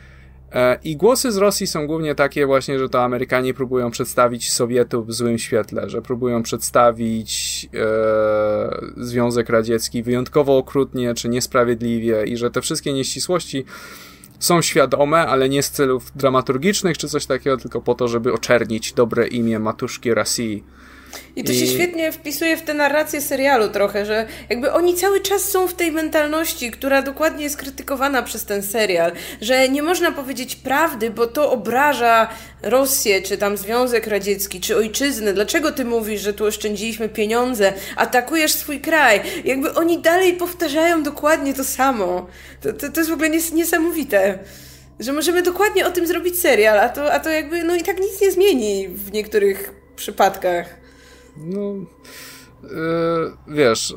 B: E, I głosy z Rosji są głównie takie właśnie, że to Amerykanie próbują przedstawić Sowietów w złym świetle, że próbują przedstawić e, Związek Radziecki wyjątkowo okrutnie czy niesprawiedliwie i że te wszystkie nieścisłości są świadome, ale nie z celów dramaturgicznych czy coś takiego, tylko po to, żeby oczernić dobre imię matuszki Rosji.
A: I to się I... świetnie wpisuje w tę narrację serialu trochę, że jakby oni cały czas są w tej mentalności, która dokładnie jest krytykowana przez ten serial, że nie można powiedzieć prawdy, bo to obraża Rosję, czy tam Związek Radziecki, czy ojczyznę. Dlaczego ty mówisz, że tu oszczędziliśmy pieniądze, atakujesz swój kraj? Jakby oni dalej powtarzają dokładnie to samo. To, to, to jest w ogóle nies- niesamowite. Że możemy dokładnie o tym zrobić serial, a to, a to jakby no i tak nic nie zmieni w niektórych przypadkach.
B: No, yy, wiesz,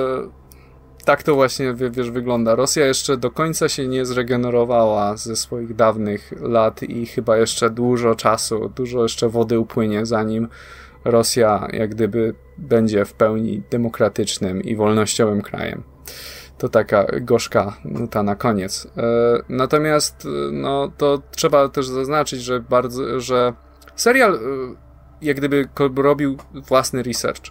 B: yy, tak to właśnie, wiesz, wygląda. Rosja jeszcze do końca się nie zregenerowała ze swoich dawnych lat i chyba jeszcze dużo czasu, dużo jeszcze wody upłynie, zanim Rosja jak gdyby będzie w pełni demokratycznym i wolnościowym krajem. To taka gorzka nuta na koniec. Yy, natomiast, no, to trzeba też zaznaczyć, że bardzo, że serial yy, jak gdyby robił własny research.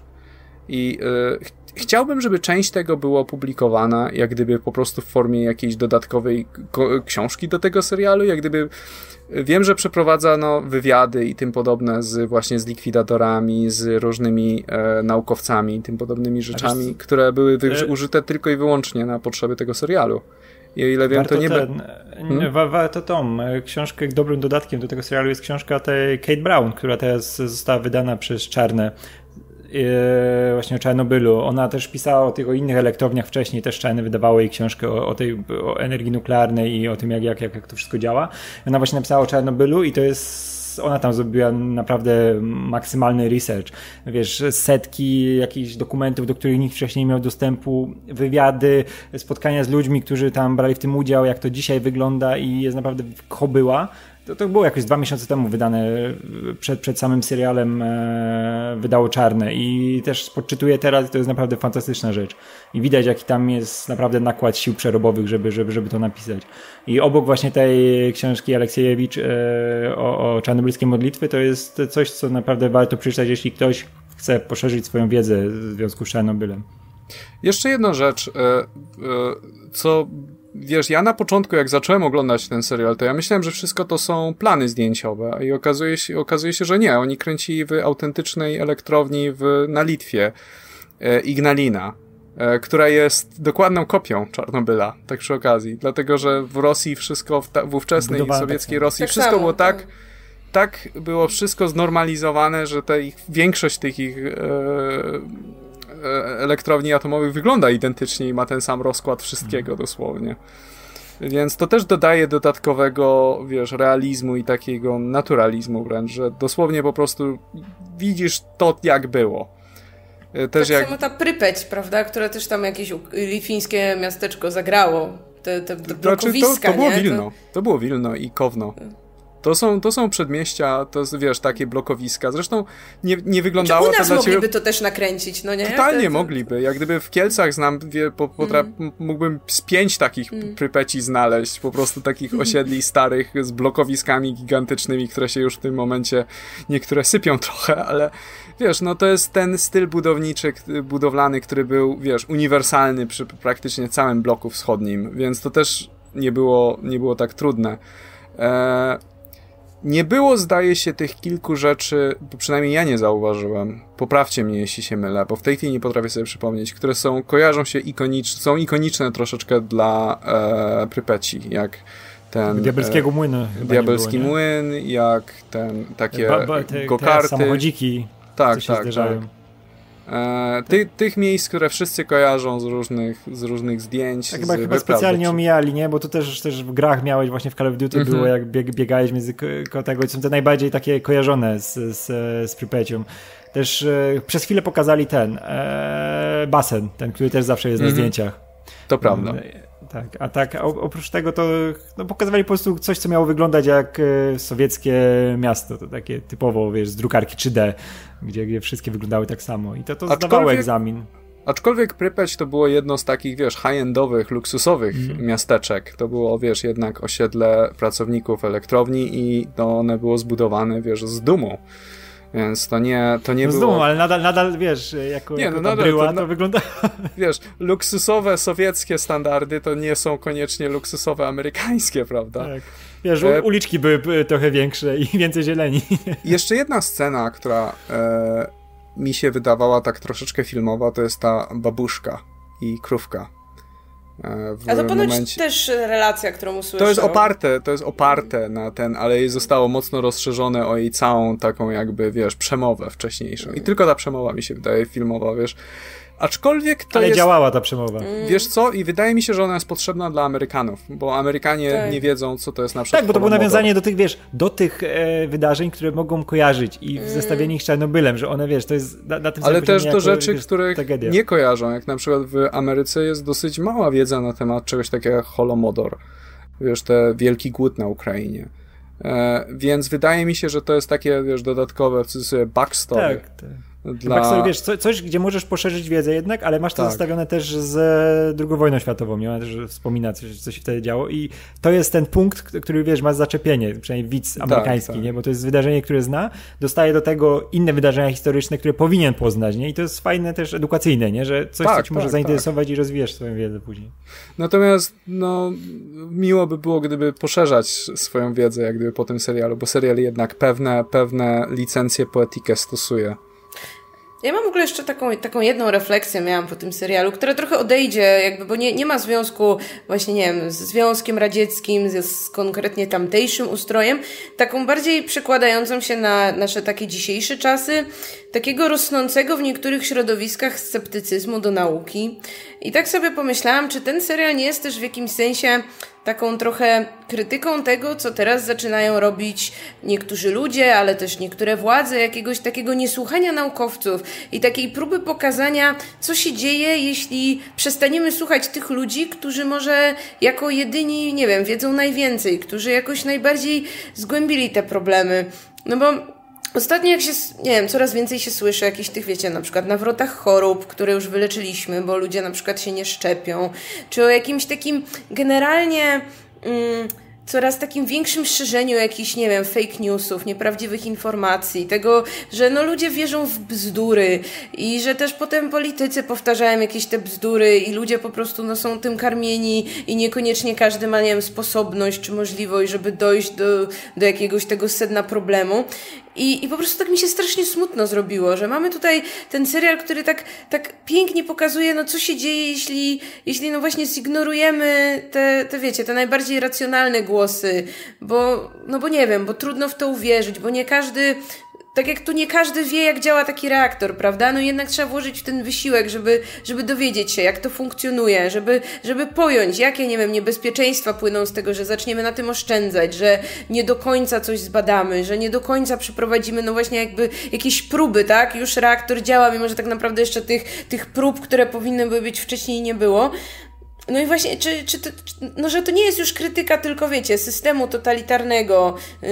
B: I y, ch- chciałbym, żeby część tego była opublikowana, jak gdyby po prostu w formie jakiejś dodatkowej ko- książki do tego serialu, jak gdyby wiem, że przeprowadzano wywiady i tym podobne z właśnie z likwidatorami, z różnymi e, naukowcami i tym podobnymi rzeczami, wiesz, które były wy- użyte tylko i wyłącznie na potrzeby tego serialu. I o ile wiem, warto to nie
C: ten, hmm? wa- Warto tą książkę, dobrym dodatkiem do tego serialu jest książka tej Kate Brown, która teraz została wydana przez Czarne, yy, właśnie o Czarnobylu. Ona też pisała o tych o innych elektrowniach wcześniej, też Czarne wydawało jej książkę o, o tej o energii nuklearnej i o tym, jak, jak, jak to wszystko działa. Ona właśnie napisała o Czarnobylu i to jest ona tam zrobiła naprawdę maksymalny research. Wiesz, setki jakichś dokumentów, do których nikt wcześniej nie miał dostępu, wywiady, spotkania z ludźmi, którzy tam brali w tym udział, jak to dzisiaj wygląda i jest naprawdę kobyła. To, to było jakoś dwa miesiące temu wydane, przed, przed samym serialem e, wydało Czarne i też podczytuję teraz i to jest naprawdę fantastyczna rzecz. I widać, jaki tam jest naprawdę nakład sił przerobowych, żeby, żeby, żeby to napisać. I obok właśnie tej książki Aleksiejewicz e, o, o czarnobylskiej modlitwy to jest coś, co naprawdę warto przeczytać, jeśli ktoś chce poszerzyć swoją wiedzę w związku z Czarnobylem.
B: Jeszcze jedna rzecz, e, e, co... Wiesz, ja na początku, jak zacząłem oglądać ten serial, to ja myślałem, że wszystko to są plany zdjęciowe i okazuje się, okazuje się, że nie. Oni kręcili w autentycznej elektrowni w, na Litwie, e, Ignalina, e, która jest dokładną kopią Czarnobyla, tak przy okazji. Dlatego, że w Rosji wszystko, w, ta, w ówczesnej Budowane sowieckiej tak Rosji, tak wszystko samo, było tak, tak, tak było wszystko znormalizowane, że ta ich, większość tych ich e, elektrowni atomowych wygląda identycznie i ma ten sam rozkład wszystkiego dosłownie. Więc to też dodaje dodatkowego, wiesz, realizmu i takiego naturalizmu wręcz, że dosłownie po prostu widzisz to, jak było.
A: Też tak jak... samo ta Prypeć, prawda, które też tam jakieś litwińskie miasteczko zagrało. Te, te, te blokowiska,
B: znaczy, to, to było
A: nie?
B: Wilno. To... to było Wilno i Kowno. To są, to są przedmieścia, to wiesz, takie blokowiska. Zresztą nie, nie wyglądało
A: to dla ciebie... u nas mogliby
B: ciebie...
A: to też nakręcić, no nie?
B: Totalnie
A: to...
B: mogliby. Jak gdyby w Kielcach znam, wie, po, potra... mm. mógłbym z pięć takich mm. Prypeci znaleźć, po prostu takich osiedli starych z blokowiskami gigantycznymi, które się już w tym momencie niektóre sypią trochę, ale wiesz, no to jest ten styl budowniczy, budowlany, który był, wiesz, uniwersalny przy praktycznie całym bloku wschodnim, więc to też nie było, nie było tak trudne. Eee, Nie było, zdaje się, tych kilku rzeczy, bo przynajmniej ja nie zauważyłem. Poprawcie mnie, jeśli się mylę, bo w tej chwili nie potrafię sobie przypomnieć, które są, kojarzą się ikoniczne, są ikoniczne troszeczkę dla e, Prypeci, jak ten...
C: Diabelskiego młynu.
B: E, diabelski było, młyn, jak ten, takie
C: ba, ba, te,
B: go-karty.
C: Te samochodziki,
B: tak,
C: co się
B: tak,
C: zdarzają.
B: tak. E, ty, tych miejsc, które wszyscy kojarzą z różnych, z różnych zdjęć.
C: Tak, chyba, chyba specjalnie czy... omijali, nie? Bo to też, też w grach miałeś, właśnie w Call of Duty mm-hmm. było, jak bieg, biegałeś między ko- tego, są te najbardziej takie kojarzone z, z, z Pripecią. Też e, przez chwilę pokazali ten e, basen, ten, który też zawsze jest mm-hmm. na zdjęciach.
B: To prawda.
C: E, tak, a tak a oprócz tego to no, pokazywali po prostu coś, co miało wyglądać jak e, sowieckie miasto, to takie typowo, wiesz, z drukarki trzy D, gdzie, gdzie wszystkie wyglądały tak samo i to, to zdawało Aczkolwiek... egzamin.
B: Aczkolwiek Prypeć to było jedno z takich, wiesz, high-endowych, luksusowych mm. miasteczek. To było, wiesz, jednak osiedle pracowników elektrowni i to one było zbudowane, wiesz, z dumą. Więc to nie, to nie
C: no
B: było...
C: Z dumą, ale nadal, nadal wiesz, jako, nie, jako no, nadal, bryła, to, to wygląda...
B: Wiesz, luksusowe sowieckie standardy to nie są koniecznie luksusowe amerykańskie, prawda? Tak.
C: Wiesz, e... uliczki były trochę większe i więcej zieleni.
B: Jeszcze jedna scena, która... E... mi się wydawała tak troszeczkę filmowa, to jest ta babuszka i krówka.
A: W A to ponoć momencie... też relacja, którą usłyszał.
B: To jest oparte, to jest oparte na ten, ale jej zostało mocno rozszerzone o jej całą taką jakby, wiesz, przemowę wcześniejszą. I tylko ta przemowa mi się wydaje filmowa, wiesz. Aczkolwiek to
C: Ale
B: jest...
C: działała ta przemowa.
B: Wiesz co? I wydaje mi się, że ona jest potrzebna dla Amerykanów, bo Amerykanie tak. nie wiedzą, co to jest na przykład.
C: Tak, bo to było nawiązanie do tych, wiesz, do tych e, wydarzeń, które mogą kojarzyć i w mm. zestawieniu ich z Czarnobylem, że one, wiesz, to jest na, na tym
B: Ale też do
C: jako,
B: rzeczy,
C: wiesz,
B: których
C: tragedia.
B: nie kojarzą, jak na przykład w Ameryce jest dosyć mała wiedza na temat czegoś takiego jak Holomodor. Wiesz, te wielki głód na Ukrainie. E, więc wydaje mi się, że to jest takie, wiesz, dodatkowe, w cudzysłowie, backstory. Tak, tak. Dla...
C: Backstory, wiesz, co, coś, gdzie możesz poszerzyć wiedzę jednak, ale masz to tak. zestawione też z drugą wojną światową, nie? Ona też wspomina, coś, co się wtedy działo i to jest ten punkt, który, wiesz, ma zaczepienie, przynajmniej widz amerykański, tak, tak. nie? Bo to jest wydarzenie, które zna, dostaje do tego inne wydarzenia historyczne, które powinien poznać, nie? I to jest fajne też edukacyjne, nie? Że coś, tak, co ci tak, może zainteresować tak. i rozwijasz swoją wiedzę później.
B: Natomiast, no, miło by było, gdyby poszerzać swoją wiedzę, jak gdyby po tym serialu, bo serial jednak pewne, pewne licencje po etikę stosuje.
A: Ja mam w ogóle jeszcze taką, taką jedną refleksję miałam po tym serialu, która trochę odejdzie, jakby, bo nie, nie ma związku właśnie, nie wiem, z Związkiem Radzieckim, z, z konkretnie tamtejszym ustrojem, taką bardziej przekładającą się na nasze takie dzisiejsze czasy, takiego rosnącego w niektórych środowiskach sceptycyzmu do nauki. I tak sobie pomyślałam, czy ten serial nie jest też w jakimś sensie taką trochę krytyką tego, co teraz zaczynają robić niektórzy ludzie, ale też niektóre władze, jakiegoś takiego niesłuchania naukowców i takiej próby pokazania, co się dzieje, jeśli przestaniemy słuchać tych ludzi, którzy może jako jedyni, nie wiem, wiedzą najwięcej, którzy jakoś najbardziej zgłębili te problemy. No bo ostatnio jak się, nie wiem, coraz więcej się słyszy o jakichś tych, wiecie, na przykład nawrotach chorób, które już wyleczyliśmy, bo ludzie na przykład się nie szczepią, czy o jakimś takim generalnie mm, coraz takim większym szerzeniu jakichś, nie wiem, fake newsów, nieprawdziwych informacji, tego, że no ludzie wierzą w bzdury i że też potem politycy powtarzają jakieś te bzdury i ludzie po prostu no, są tym karmieni i niekoniecznie każdy ma, nie wiem, sposobność czy możliwość, żeby dojść do, do jakiegoś tego sedna problemu. I, I po prostu tak mi się strasznie smutno zrobiło, że mamy tutaj ten serial, który tak, tak pięknie pokazuje, no co się dzieje, jeśli, jeśli no właśnie zignorujemy te, te, wiecie, te najbardziej racjonalne głosy, bo, no bo nie wiem, bo trudno w to uwierzyć, bo nie każdy... Tak jak tu nie każdy wie, jak działa taki reaktor, prawda? No jednak trzeba włożyć w ten wysiłek, żeby, żeby dowiedzieć się, jak to funkcjonuje, żeby, żeby pojąć, jakie, nie wiem, niebezpieczeństwa płyną z tego, że zaczniemy na tym oszczędzać, że nie do końca coś zbadamy, że nie do końca przeprowadzimy, no właśnie jakby jakieś próby, tak? Już reaktor działa, mimo że tak naprawdę jeszcze tych, tych prób, które powinny by być wcześniej, nie było. No i właśnie, czy, czy, to, no, że to nie jest już krytyka tylko, wiecie, systemu totalitarnego yy,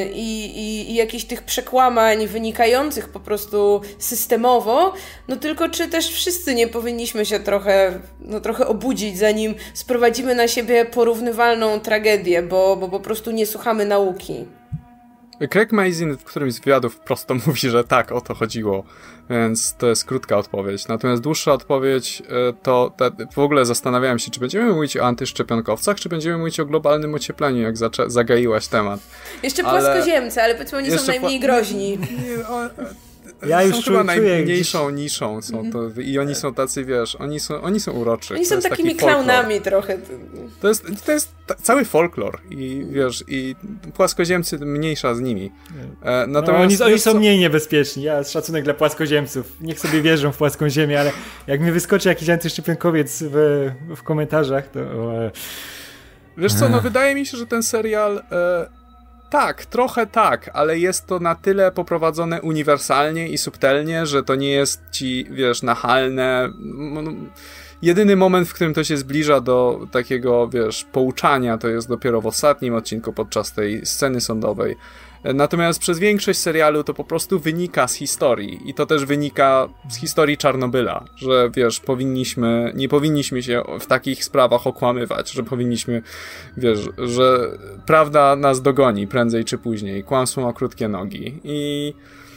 A: i, i jakichś tych przekłamań wynikających po prostu systemowo, no tylko czy też wszyscy nie powinniśmy się trochę, no trochę obudzić, zanim sprowadzimy na siebie porównywalną tragedię, bo, bo po prostu nie słuchamy nauki.
B: Craig Mazin w którymś z wywiadów prosto mówi, że tak, o to chodziło, więc to jest krótka odpowiedź. Natomiast dłuższa odpowiedź to, to w ogóle zastanawiałem się, czy będziemy mówić o antyszczepionkowcach, czy będziemy mówić o globalnym ociepleniu, jak zaczę- zagaiłaś temat.
A: Jeszcze ale... płaskoziemcy, ale powiedzmy oni są najmniej pła... groźni. Nie, o...
C: Ja już
B: są
C: czuję,
B: chyba najmniejszą gdzieś... niszą są to, i oni są tacy, wiesz, oni są, oni są uroczy.
A: Oni są takimi taki klaunami trochę.
B: To jest, to jest t- cały folklor i wiesz, i płaskoziemcy mniejsza z nimi. E,
C: natomiast no, oni, oni są co... mniej niebezpieczni. Ja szacunek dla płaskoziemców. Niech sobie wierzą w płaską ziemię, ale jak mi wyskoczy jakiś antyszczepionkowiec w, w komentarzach, to...
B: Wiesz co, no wydaje mi się, że ten serial... E, tak, trochę tak, ale jest to na tyle poprowadzone uniwersalnie i subtelnie, że to nie jest ci, wiesz, nachalne. Jedyny moment, w którym to się zbliża do takiego, wiesz, pouczania, to jest dopiero w ostatnim odcinku podczas tej sceny sądowej. Natomiast przez większość serialu to po prostu wynika z historii i to też wynika z historii Czarnobyla, że wiesz, powinniśmy, nie powinniśmy się w takich sprawach okłamywać, że powinniśmy, wiesz, że prawda nas dogoni prędzej czy później, kłamstwo ma krótkie nogi i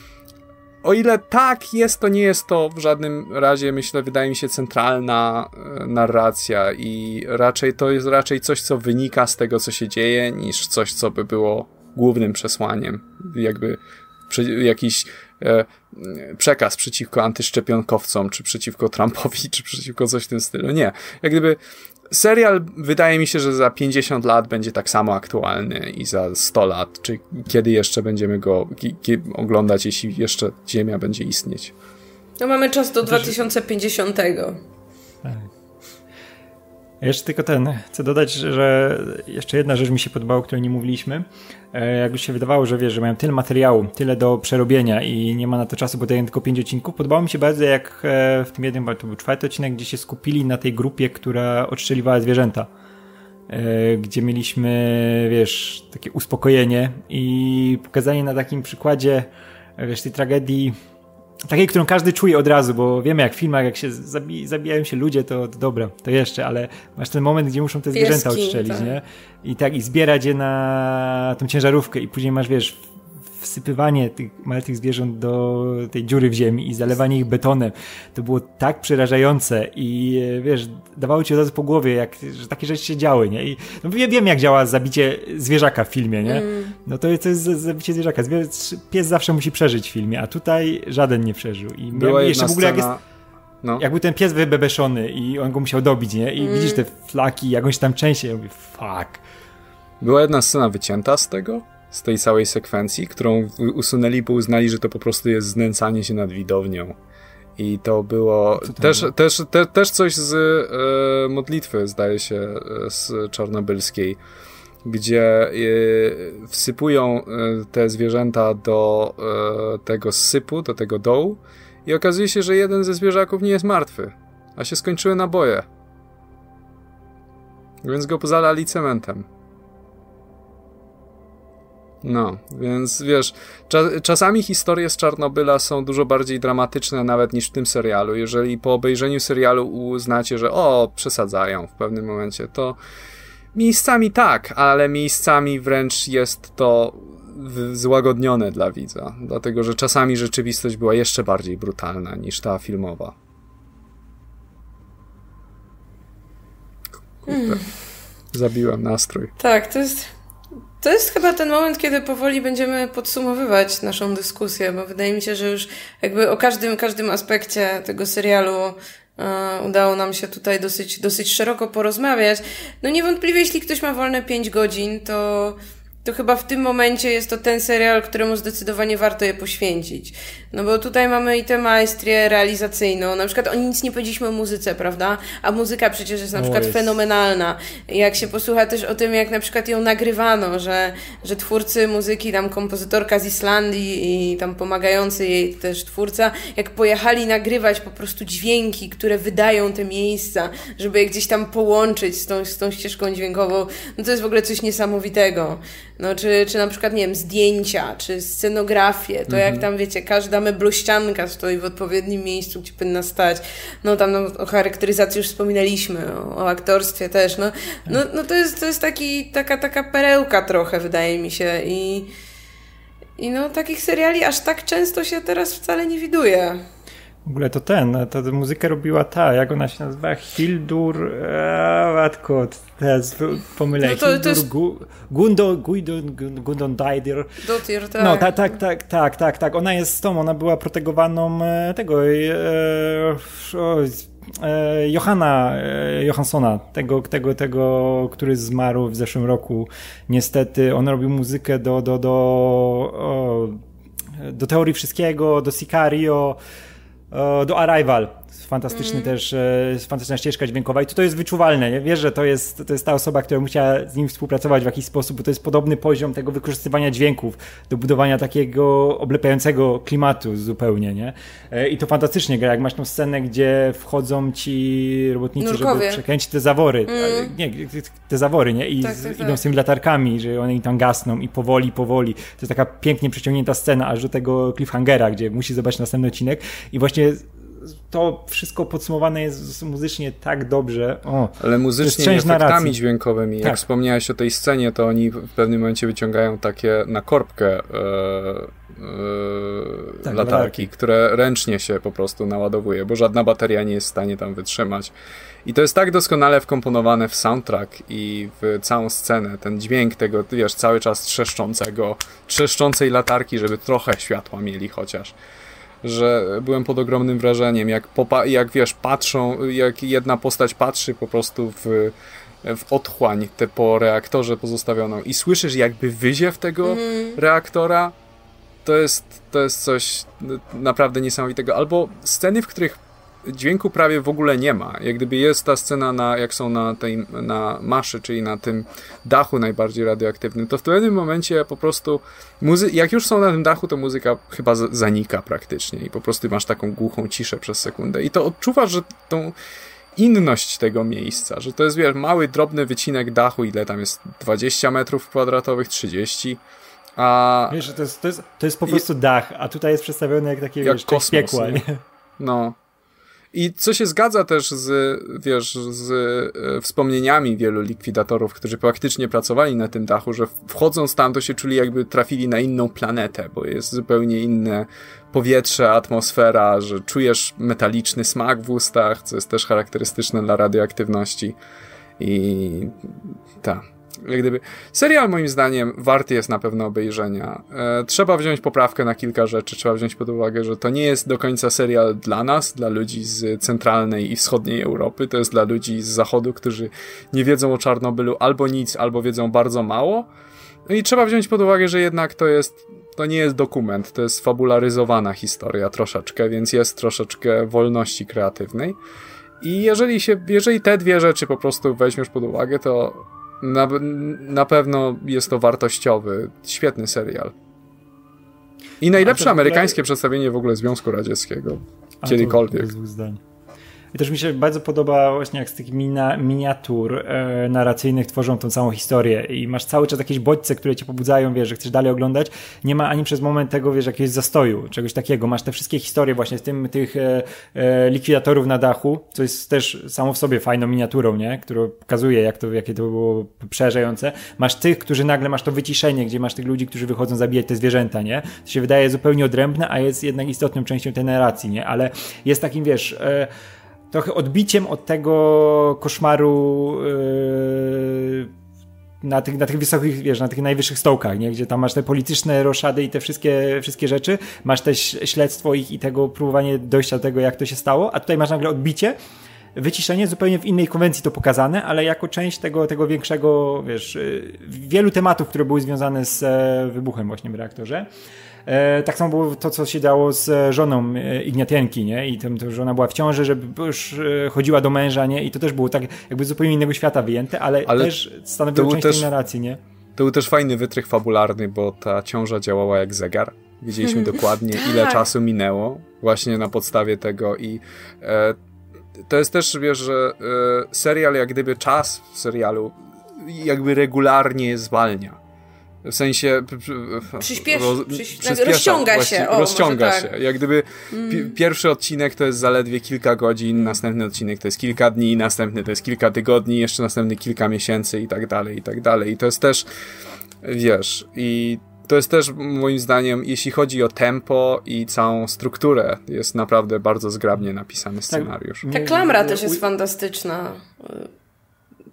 B: o ile tak jest, to nie jest to w żadnym razie, myślę, wydaje mi się centralna narracja i raczej to jest raczej coś, co wynika z tego, co się dzieje, niż coś, co by było głównym przesłaniem, jakby przy, jakiś e, przekaz przeciwko antyszczepionkowcom, czy przeciwko Trumpowi, czy przeciwko coś w tym stylu. Nie. Jak gdyby serial, wydaje mi się, że za pięćdziesiąt lat będzie tak samo aktualny i za sto lat, czy kiedy jeszcze będziemy go ki, ki, oglądać, jeśli jeszcze Ziemia będzie istnieć.
A: No mamy czas do dwa tysiące pięćdziesiątego.
C: Tak. Jeszcze tylko ten, chcę dodać, że jeszcze jedna rzecz mi się podobała, o której nie mówiliśmy. Jakby się wydawało, że wiesz, że mają tyle materiału, tyle do przerobienia i nie ma na to czasu, bo dają tylko pięć odcinków. Podobało mi się bardzo, jak w tym jednym, to był czwarty odcinek, gdzie się skupili na tej grupie, która odstrzeliwała zwierzęta. Gdzie mieliśmy, wiesz, takie uspokojenie i pokazanie na takim przykładzie, wiesz, tej tragedii, takiej, którą każdy czuje od razu, bo wiemy jak w filmach, jak się zabi- zabijają się ludzie, to, to dobra, to jeszcze, ale masz ten moment, gdzie muszą te
A: Pieski,
C: zwierzęta odstrzelić, tak. Nie? I tak, i zbierać je na tą ciężarówkę i później masz, wiesz, wsypywanie tych małych zwierząt do tej dziury w ziemi i zalewanie ich betonem. To było tak przerażające i wiesz, dawało ci od razu po głowie, jak, że takie rzeczy się działy, nie? I no, ja wiem, jak działa zabicie zwierzaka w filmie, nie? Mm. No to, to jest zabicie zwierzaka. Pies zawsze musi przeżyć w filmie, a tutaj żaden nie przeżył. I
B: była
C: jeszcze w ogóle
B: scena...
C: jak jest...
B: No.
C: Jak był ten pies wybebeszony i on go musiał dobić, nie? I mm. widzisz te flaki, jak on się tam trzęsie, ja mówię, fuck.
B: Była jedna scena wycięta z tego? Z tej całej sekwencji, którą usunęli, bo uznali, że to po prostu jest znęcanie się nad widownią. I to było to też, też, te, też coś z e, modlitwy, zdaje się, z czarnobylskiej, gdzie e, wsypują e, te zwierzęta do e, tego sypu, do tego dołu i okazuje się, że jeden ze zwierzaków nie jest martwy, a się skończyły naboje. Więc go zalali cementem. No, więc wiesz, cza- czasami historie z Czarnobyla są dużo bardziej dramatyczne nawet niż w tym serialu. Jeżeli po obejrzeniu serialu uznacie, że o, przesadzają w pewnym momencie, to miejscami tak, ale miejscami wręcz jest to w- złagodnione dla widza, dlatego że czasami rzeczywistość była jeszcze bardziej brutalna niż ta filmowa. Kurde, mm. Zabiłem nastrój.
A: Tak, to jest... To jest chyba ten moment, kiedy powoli będziemy podsumowywać naszą dyskusję, bo wydaje mi się, że już jakby o każdym, każdym aspekcie tego serialu e, udało nam się tutaj dosyć, dosyć szeroko porozmawiać. No niewątpliwie, jeśli ktoś ma wolne pięć godzin, to, to chyba w tym momencie jest to ten serial, któremu zdecydowanie warto je poświęcić. No bo tutaj mamy i tę maestrię realizacyjną. Na przykład o nic nie powiedzieliśmy o muzyce, prawda? A muzyka przecież jest na przykład jest. fenomenalna. Jak się posłucha też o tym, jak na przykład ją nagrywano, że, że twórcy muzyki, tam kompozytorka z Islandii i tam pomagający jej też twórca, jak pojechali nagrywać po prostu dźwięki, które wydają te miejsca, żeby je gdzieś tam połączyć z tą, z tą ścieżką dźwiękową, no to jest w ogóle coś niesamowitego. No czy, czy na przykład, nie wiem, zdjęcia, czy scenografię, to mhm. jak tam, wiecie, każda meblościanka stoi w odpowiednim miejscu, gdzie powinna stać. No tam no, o charakteryzacji już wspominaliśmy, o, o aktorstwie też, no, no, no to jest, to jest taki, taka, taka perełka trochę, wydaje mi się i, i no takich seriali aż tak często się teraz wcale nie widuje.
C: W ogóle to ten, to muzykę robiła ta, jak ona się nazywa? Hildur, a, matko, teraz pomylę, no to, Hildur to jest... Gundon, Gundon, Gundon Daidir.
A: Dotir, tak.
C: No, tak, tak, tak, tak, tak, tak, ona jest z tą, ona była protegowaną tego, e, o, e, Johanna e, Johanssona, tego, tego, tego, który zmarł w zeszłym roku. Niestety on robił muzykę do, do, do, o, do Teorii Wszystkiego, do Sicario, o, do Arrival. Fantastyczny mm. też, e, fantastyczna ścieżka dźwiękowa i to, to jest wyczuwalne, nie? Wiesz, że to jest, to jest ta osoba, która musiała z nim współpracować w jakiś sposób, bo to jest podobny poziom tego wykorzystywania dźwięków, do budowania takiego oblepiającego klimatu zupełnie, nie? E, I to fantastycznie gra, jak masz tą scenę, gdzie wchodzą ci robotnicy,
A: Nurkowie.
C: żeby przekręcić te zawory,
A: Mm.
C: nie, te zawory, nie? I
A: tak,
C: z,
A: tak,
C: idą
A: tak.
C: z tymi latarkami, że one im tam gasną i powoli, powoli. To jest taka pięknie przeciągnięta scena, aż do tego cliffhangera, gdzie musi zobaczyć następny odcinek i właśnie to wszystko podsumowane jest muzycznie tak dobrze. O,
B: ale muzycznie i efektami narracji. Dźwiękowymi. Jak tak. wspomniałeś o tej scenie, to oni w pewnym momencie wyciągają takie na korbkę e, e, tak, latarki, latarki, które ręcznie się po prostu naładowuje, bo żadna bateria nie jest w stanie tam wytrzymać. I to jest tak doskonale wkomponowane w soundtrack i w całą scenę. Ten dźwięk tego, wiesz, cały czas trzeszczącego, trzeszczącej latarki, żeby trochę światła mieli chociaż. Że byłem pod ogromnym wrażeniem, jak, popa- jak wiesz, patrzą, jak jedna postać patrzy po prostu w, w otchłań te po reaktorze pozostawioną i słyszysz jakby wyziew tego mm. reaktora, to jest, to jest coś naprawdę niesamowitego. Albo sceny, w których dźwięku prawie w ogóle nie ma. Jak gdyby jest ta scena, na, jak są na tej na maszy, czyli na tym dachu najbardziej radioaktywnym, to w pewnym momencie po prostu muzy- jak już są na tym dachu, to muzyka chyba z- zanika praktycznie i po prostu masz taką głuchą ciszę przez sekundę. I to odczuwasz, że tą inność tego miejsca, że to jest, wiesz, mały, drobny wycinek dachu, ile tam jest? dwadzieścia metrów kwadratowych, trzydzieści. A...
C: Wiesz, to jest, to jest, to jest po prostu dach, a tutaj jest przedstawione jak takie,
B: jak
C: wiesz,
B: kosmos,
C: piekła, nie?
B: No. I co się zgadza też z, wiesz, z e, wspomnieniami wielu likwidatorów, którzy praktycznie pracowali na tym dachu, że wchodząc tam, to się czuli jakby trafili na inną planetę, bo jest zupełnie inne powietrze, atmosfera, że czujesz metaliczny smak w ustach, co jest też charakterystyczne dla radioaktywności. I tak. Jak gdyby serial moim zdaniem warty jest na pewno obejrzenia. E, trzeba wziąć poprawkę na kilka rzeczy. Trzeba wziąć pod uwagę, że to nie jest do końca serial dla nas, dla ludzi z centralnej i wschodniej Europy. To jest dla ludzi z zachodu, którzy nie wiedzą o Czarnobylu albo nic, albo wiedzą bardzo mało. No i trzeba wziąć pod uwagę, że jednak to jest, to nie jest dokument, to jest fabularyzowana historia troszeczkę, więc jest troszeczkę wolności kreatywnej. I jeżeli się, jeżeli te dwie rzeczy po prostu weźmiesz pod uwagę, to Na, na pewno jest to wartościowy, świetny serial. I najlepsze amerykańskie przedstawienie w ogóle Związku Radzieckiego. Kiedykolwiek.
C: Bez dwóch zdań. I też mi się bardzo podoba właśnie jak z tych mina, miniatur e, narracyjnych tworzą tą całą historię i masz cały czas jakieś bodźce, które cię pobudzają, wiesz, że chcesz dalej oglądać. Nie ma ani przez moment tego, wiesz, jakiegoś zastoju, czegoś takiego. Masz te wszystkie historie właśnie z tym, tych e, e, likwidatorów na dachu, co jest też samo w sobie fajną miniaturą, nie? Która pokazuje, jak to, jakie to było przerażające. Masz tych, którzy nagle masz to wyciszenie, gdzie masz tych ludzi, którzy wychodzą zabijać te zwierzęta, nie? To się wydaje zupełnie odrębne, a jest jednak istotną częścią tej narracji, nie? Ale jest takim, wiesz... E, trochę odbiciem od tego koszmaru yy, na tych, na tych wysokich, wiesz, na tych najwyższych stołkach, nie? Gdzie tam masz te polityczne roszady i te wszystkie, wszystkie rzeczy, masz też śledztwo ich i tego próbowanie dojścia do tego, jak to się stało, a tutaj masz nagle odbicie, wyciszenie, zupełnie w innej konwencji to pokazane, ale jako część tego, tego większego, wiesz, wielu tematów, które były związane z wybuchem właśnie w reaktorze. E, tak samo było to, co się działo z żoną Igniatienki, nie? I tam to żona była w ciąży, żeby już chodziła do męża, nie? I to też było tak jakby z zupełnie innego świata wyjęte, ale, ale też stanowiło część też, tej narracji, nie?
B: To był też fajny wytrych fabularny, bo ta ciąża działała jak zegar. Wiedzieliśmy dokładnie, ile czasu minęło właśnie na podstawie tego i e, to jest też, wiesz, że e, serial, jak gdyby czas w serialu jakby regularnie zwalnia. W sensie
A: Przyspiesz,
B: roz,
A: przyspiesza, rozciąga się. O,
B: rozciąga
A: tak.
B: się. Jak gdyby mm. pi- pierwszy odcinek to jest zaledwie kilka godzin, następny odcinek to jest kilka dni, następny to jest kilka tygodni, jeszcze następny kilka miesięcy i tak dalej, i tak dalej. I to jest też, wiesz, i to jest też moim zdaniem, jeśli chodzi o tempo i całą strukturę, jest naprawdę bardzo zgrabnie napisany scenariusz.
A: Ta klamra też jest fantastyczna.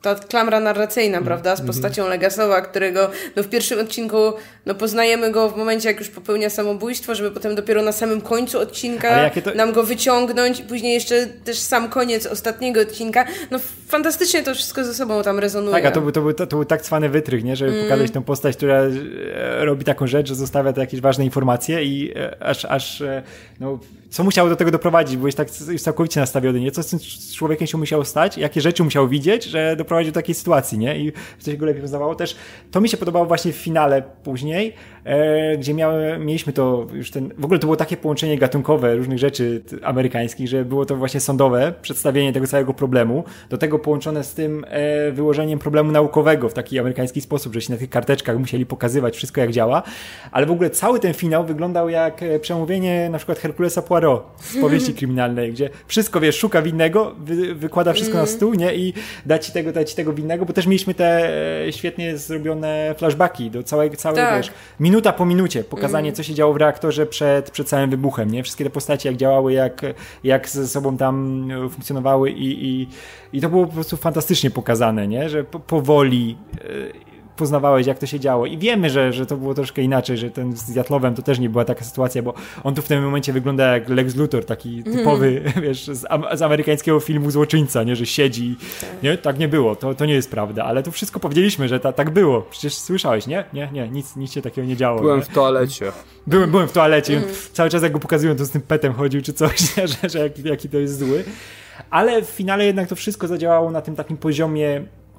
A: ta klamra narracyjna, mm. prawda, z postacią mm. Legasowa, którego no, w pierwszym odcinku no, poznajemy go w momencie, jak już popełnia samobójstwo, żeby potem dopiero na samym końcu odcinka to... nam go wyciągnąć i później jeszcze też sam koniec ostatniego odcinka. No fantastycznie to wszystko ze sobą tam rezonuje.
C: Tak, a to był, to był, to, to był tak cwany wytrych, nie? Żeby mm. pokazać tę postać, która robi taką rzecz, że zostawia te jakieś ważne informacje i aż, aż no, co musiało do tego doprowadzić? Byłeś tak już całkowicie nastawiony, nie? Co z tym człowiekiem się musiało stać? Jakie rzeczy musiał widzieć, że doprowadził do takiej sytuacji, nie? I coś go lepiej poznawało. Też to mi się podobało właśnie w finale później, e, gdzie miały, mieliśmy to już ten, w ogóle to było takie połączenie gatunkowe różnych rzeczy amerykańskich, że było to właśnie sądowe przedstawienie tego całego problemu, do tego połączone z tym e, wyłożeniem problemu naukowego w taki amerykański sposób, że się na tych karteczkach musieli pokazywać wszystko jak działa, ale w ogóle cały ten finał wyglądał jak przemówienie na przykład Herkulesa Poirot z powieści kryminalnej, gdzie wszystko, wiesz, szuka winnego, wy, wykłada wszystko mm. na stół, nie? I da ci tego, da ci tego winnego, bo też mieliśmy te świetnie zrobione flashbacki do całej, całej tak. wiesz, minuta po minucie, pokazanie, mm. co się działo w reaktorze przed, przed całym wybuchem, nie? Wszystkie te postacie, jak działały, jak, jak ze sobą tam funkcjonowały i, i, i to było po prostu fantastycznie pokazane, nie? Że po, powoli poznawałeś, jak to się działo. I wiemy, że, że to było troszkę inaczej, że ten z Diatlowem to też nie była taka sytuacja, bo on tu w tym momencie wygląda jak Lex Luthor, taki typowy, mm. wiesz, z, z amerykańskiego filmu złoczyńca, nie, że siedzi. Tak. Nie, tak nie było, to, to nie jest prawda, ale tu wszystko powiedzieliśmy, że ta, tak było. Przecież słyszałeś, nie? Nie, nie, nic, nic się takiego nie działo.
B: Byłem
C: nie?
B: w toalecie.
C: Byłem, byłem w toalecie. Mm. Cały czas jak go pokazują, to z tym petem chodził, czy coś, nie? że, że jaki, jaki to jest zły. Ale w finale jednak to wszystko zadziałało na tym takim poziomie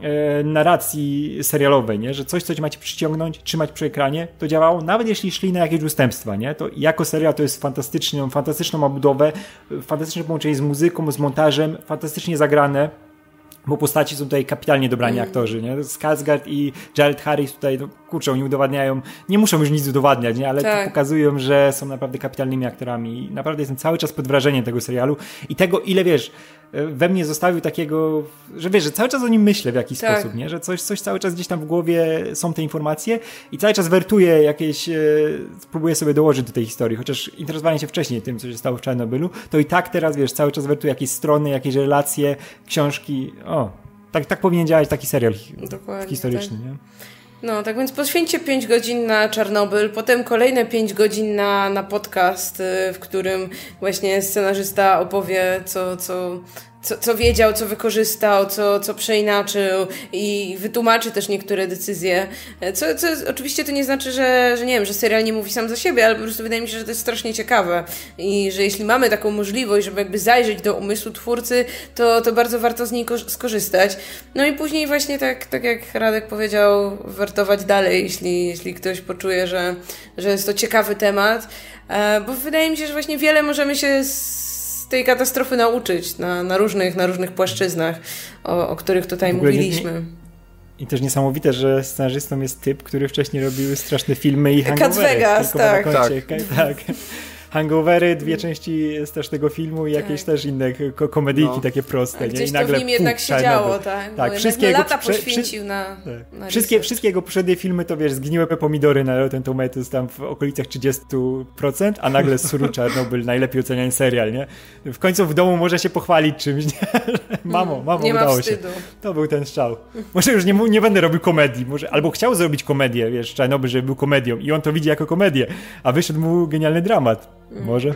C: narracji serialowej, nie? Że coś, co macie przyciągnąć, trzymać przy ekranie, to działało, nawet jeśli szli na jakieś ustępstwa, nie? To jako serial to jest fantastyczną, fantastyczną obudowę, fantastyczne połączenie z muzyką, z montażem, fantastycznie zagrane, bo postaci są tutaj kapitalnie dobrani mm. aktorzy, nie? Skarsgård i Jared Harris tutaj, no, kurczę, oni udowadniają, nie muszą już nic udowadniać, nie? Ale tak. pokazują, że są naprawdę kapitalnymi aktorami i naprawdę jestem cały czas pod wrażeniem tego serialu i tego, ile, wiesz, we mnie zostawił takiego, że wiesz, że cały czas o nim myślę w jakiś tak. sposób, nie? Że coś, coś cały czas gdzieś tam w głowie są te informacje i cały czas wertuję jakieś, e, próbuję sobie dołożyć do tej historii, chociaż interesowałem się wcześniej tym, co się stało w Czarnobylu, to i tak teraz, wiesz, cały czas wertuję jakieś strony, jakieś relacje, książki, o, tak, tak powinien działać taki serial Dokładnie, historyczny, tak. nie?
A: No, tak więc poświęćcie pięć godzin na Czarnobyl, potem kolejne pięć godzin na, na podcast, w którym właśnie scenarzysta opowie, co, co, co, co wiedział, co wykorzystał, co, co przeinaczył i wytłumaczy też niektóre decyzje. Co, co oczywiście to nie znaczy, że, że nie wiem, że serial nie mówi sam za siebie, ale po prostu wydaje mi się, że to jest strasznie ciekawe i że jeśli mamy taką możliwość, żeby jakby zajrzeć do umysłu twórcy, to, to bardzo warto z niej skorzystać. No i później właśnie tak, tak jak Radek powiedział, wertować dalej, jeśli, jeśli ktoś poczuje, że, że jest to ciekawy temat, bo wydaje mi się, że właśnie wiele możemy się z tej katastrofy nauczyć na, na, różnych, na różnych płaszczyznach, o, o których tutaj mówiliśmy. Nie, nie.
C: I też niesamowite, że scenarzystą jest typ, który wcześniej robił straszne filmy i hangovery.
A: Cat Vegas, tak.
C: Tak. tak. Hangovery, dwie części jest też tego filmu i jakieś tak. też inne ko- komedyjki no. takie proste.
A: A gdzieś
C: nie? I
A: nagle, to w nim jednak się działo, tak?
C: tak.
A: Wszystkie jego, lata poświęcił na,
C: tak.
A: na
C: wszystkie, wszystkie jego poprzednie filmy to, wiesz, zgniłe pomidory na Rotten Tomatoes tam w okolicach trzydzieści procent, a nagle Suru Czarnobyl, najlepiej oceniany serial, nie? W końcu w domu może się pochwalić czymś, nie? Mamo, mamo, nie udało się. To był ten strzał. Może już nie, nie będę robił komedii, może, albo chciał zrobić komedię, wiesz, Czarnobyl, żeby był komedią i on to widzi jako komedię, a wyszedł mu genialny dramat. Może?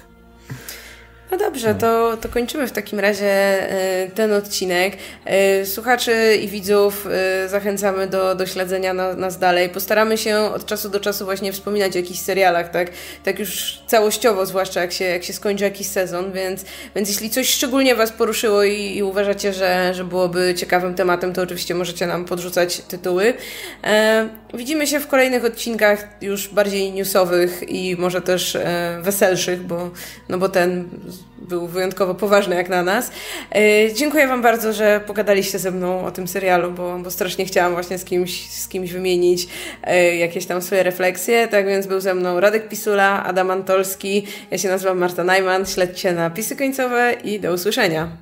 A: No dobrze, no. To, to kończymy w takim razie ten odcinek. Słuchaczy i widzów zachęcamy do, do śledzenia na, nas dalej. Postaramy się od czasu do czasu właśnie wspominać o jakichś serialach, tak, tak już całościowo, zwłaszcza jak się, jak się skończy jakiś sezon, więc, więc jeśli coś szczególnie Was poruszyło i, i uważacie, że, że byłoby ciekawym tematem, to oczywiście możecie nam podrzucać tytuły. E, widzimy się w kolejnych odcinkach już bardziej newsowych i może też e, weselszych, bo, no bo ten był wyjątkowo poważny jak na nas. E, dziękuję Wam bardzo, że pogadaliście ze mną o tym serialu, bo, bo strasznie chciałam właśnie z kimś, z kimś wymienić e, jakieś tam swoje refleksje. Tak więc był ze mną Radek Pisula, Adam Antolski, ja się nazywam Marta Najman. Śledźcie na Pisy Końcowe i do usłyszenia.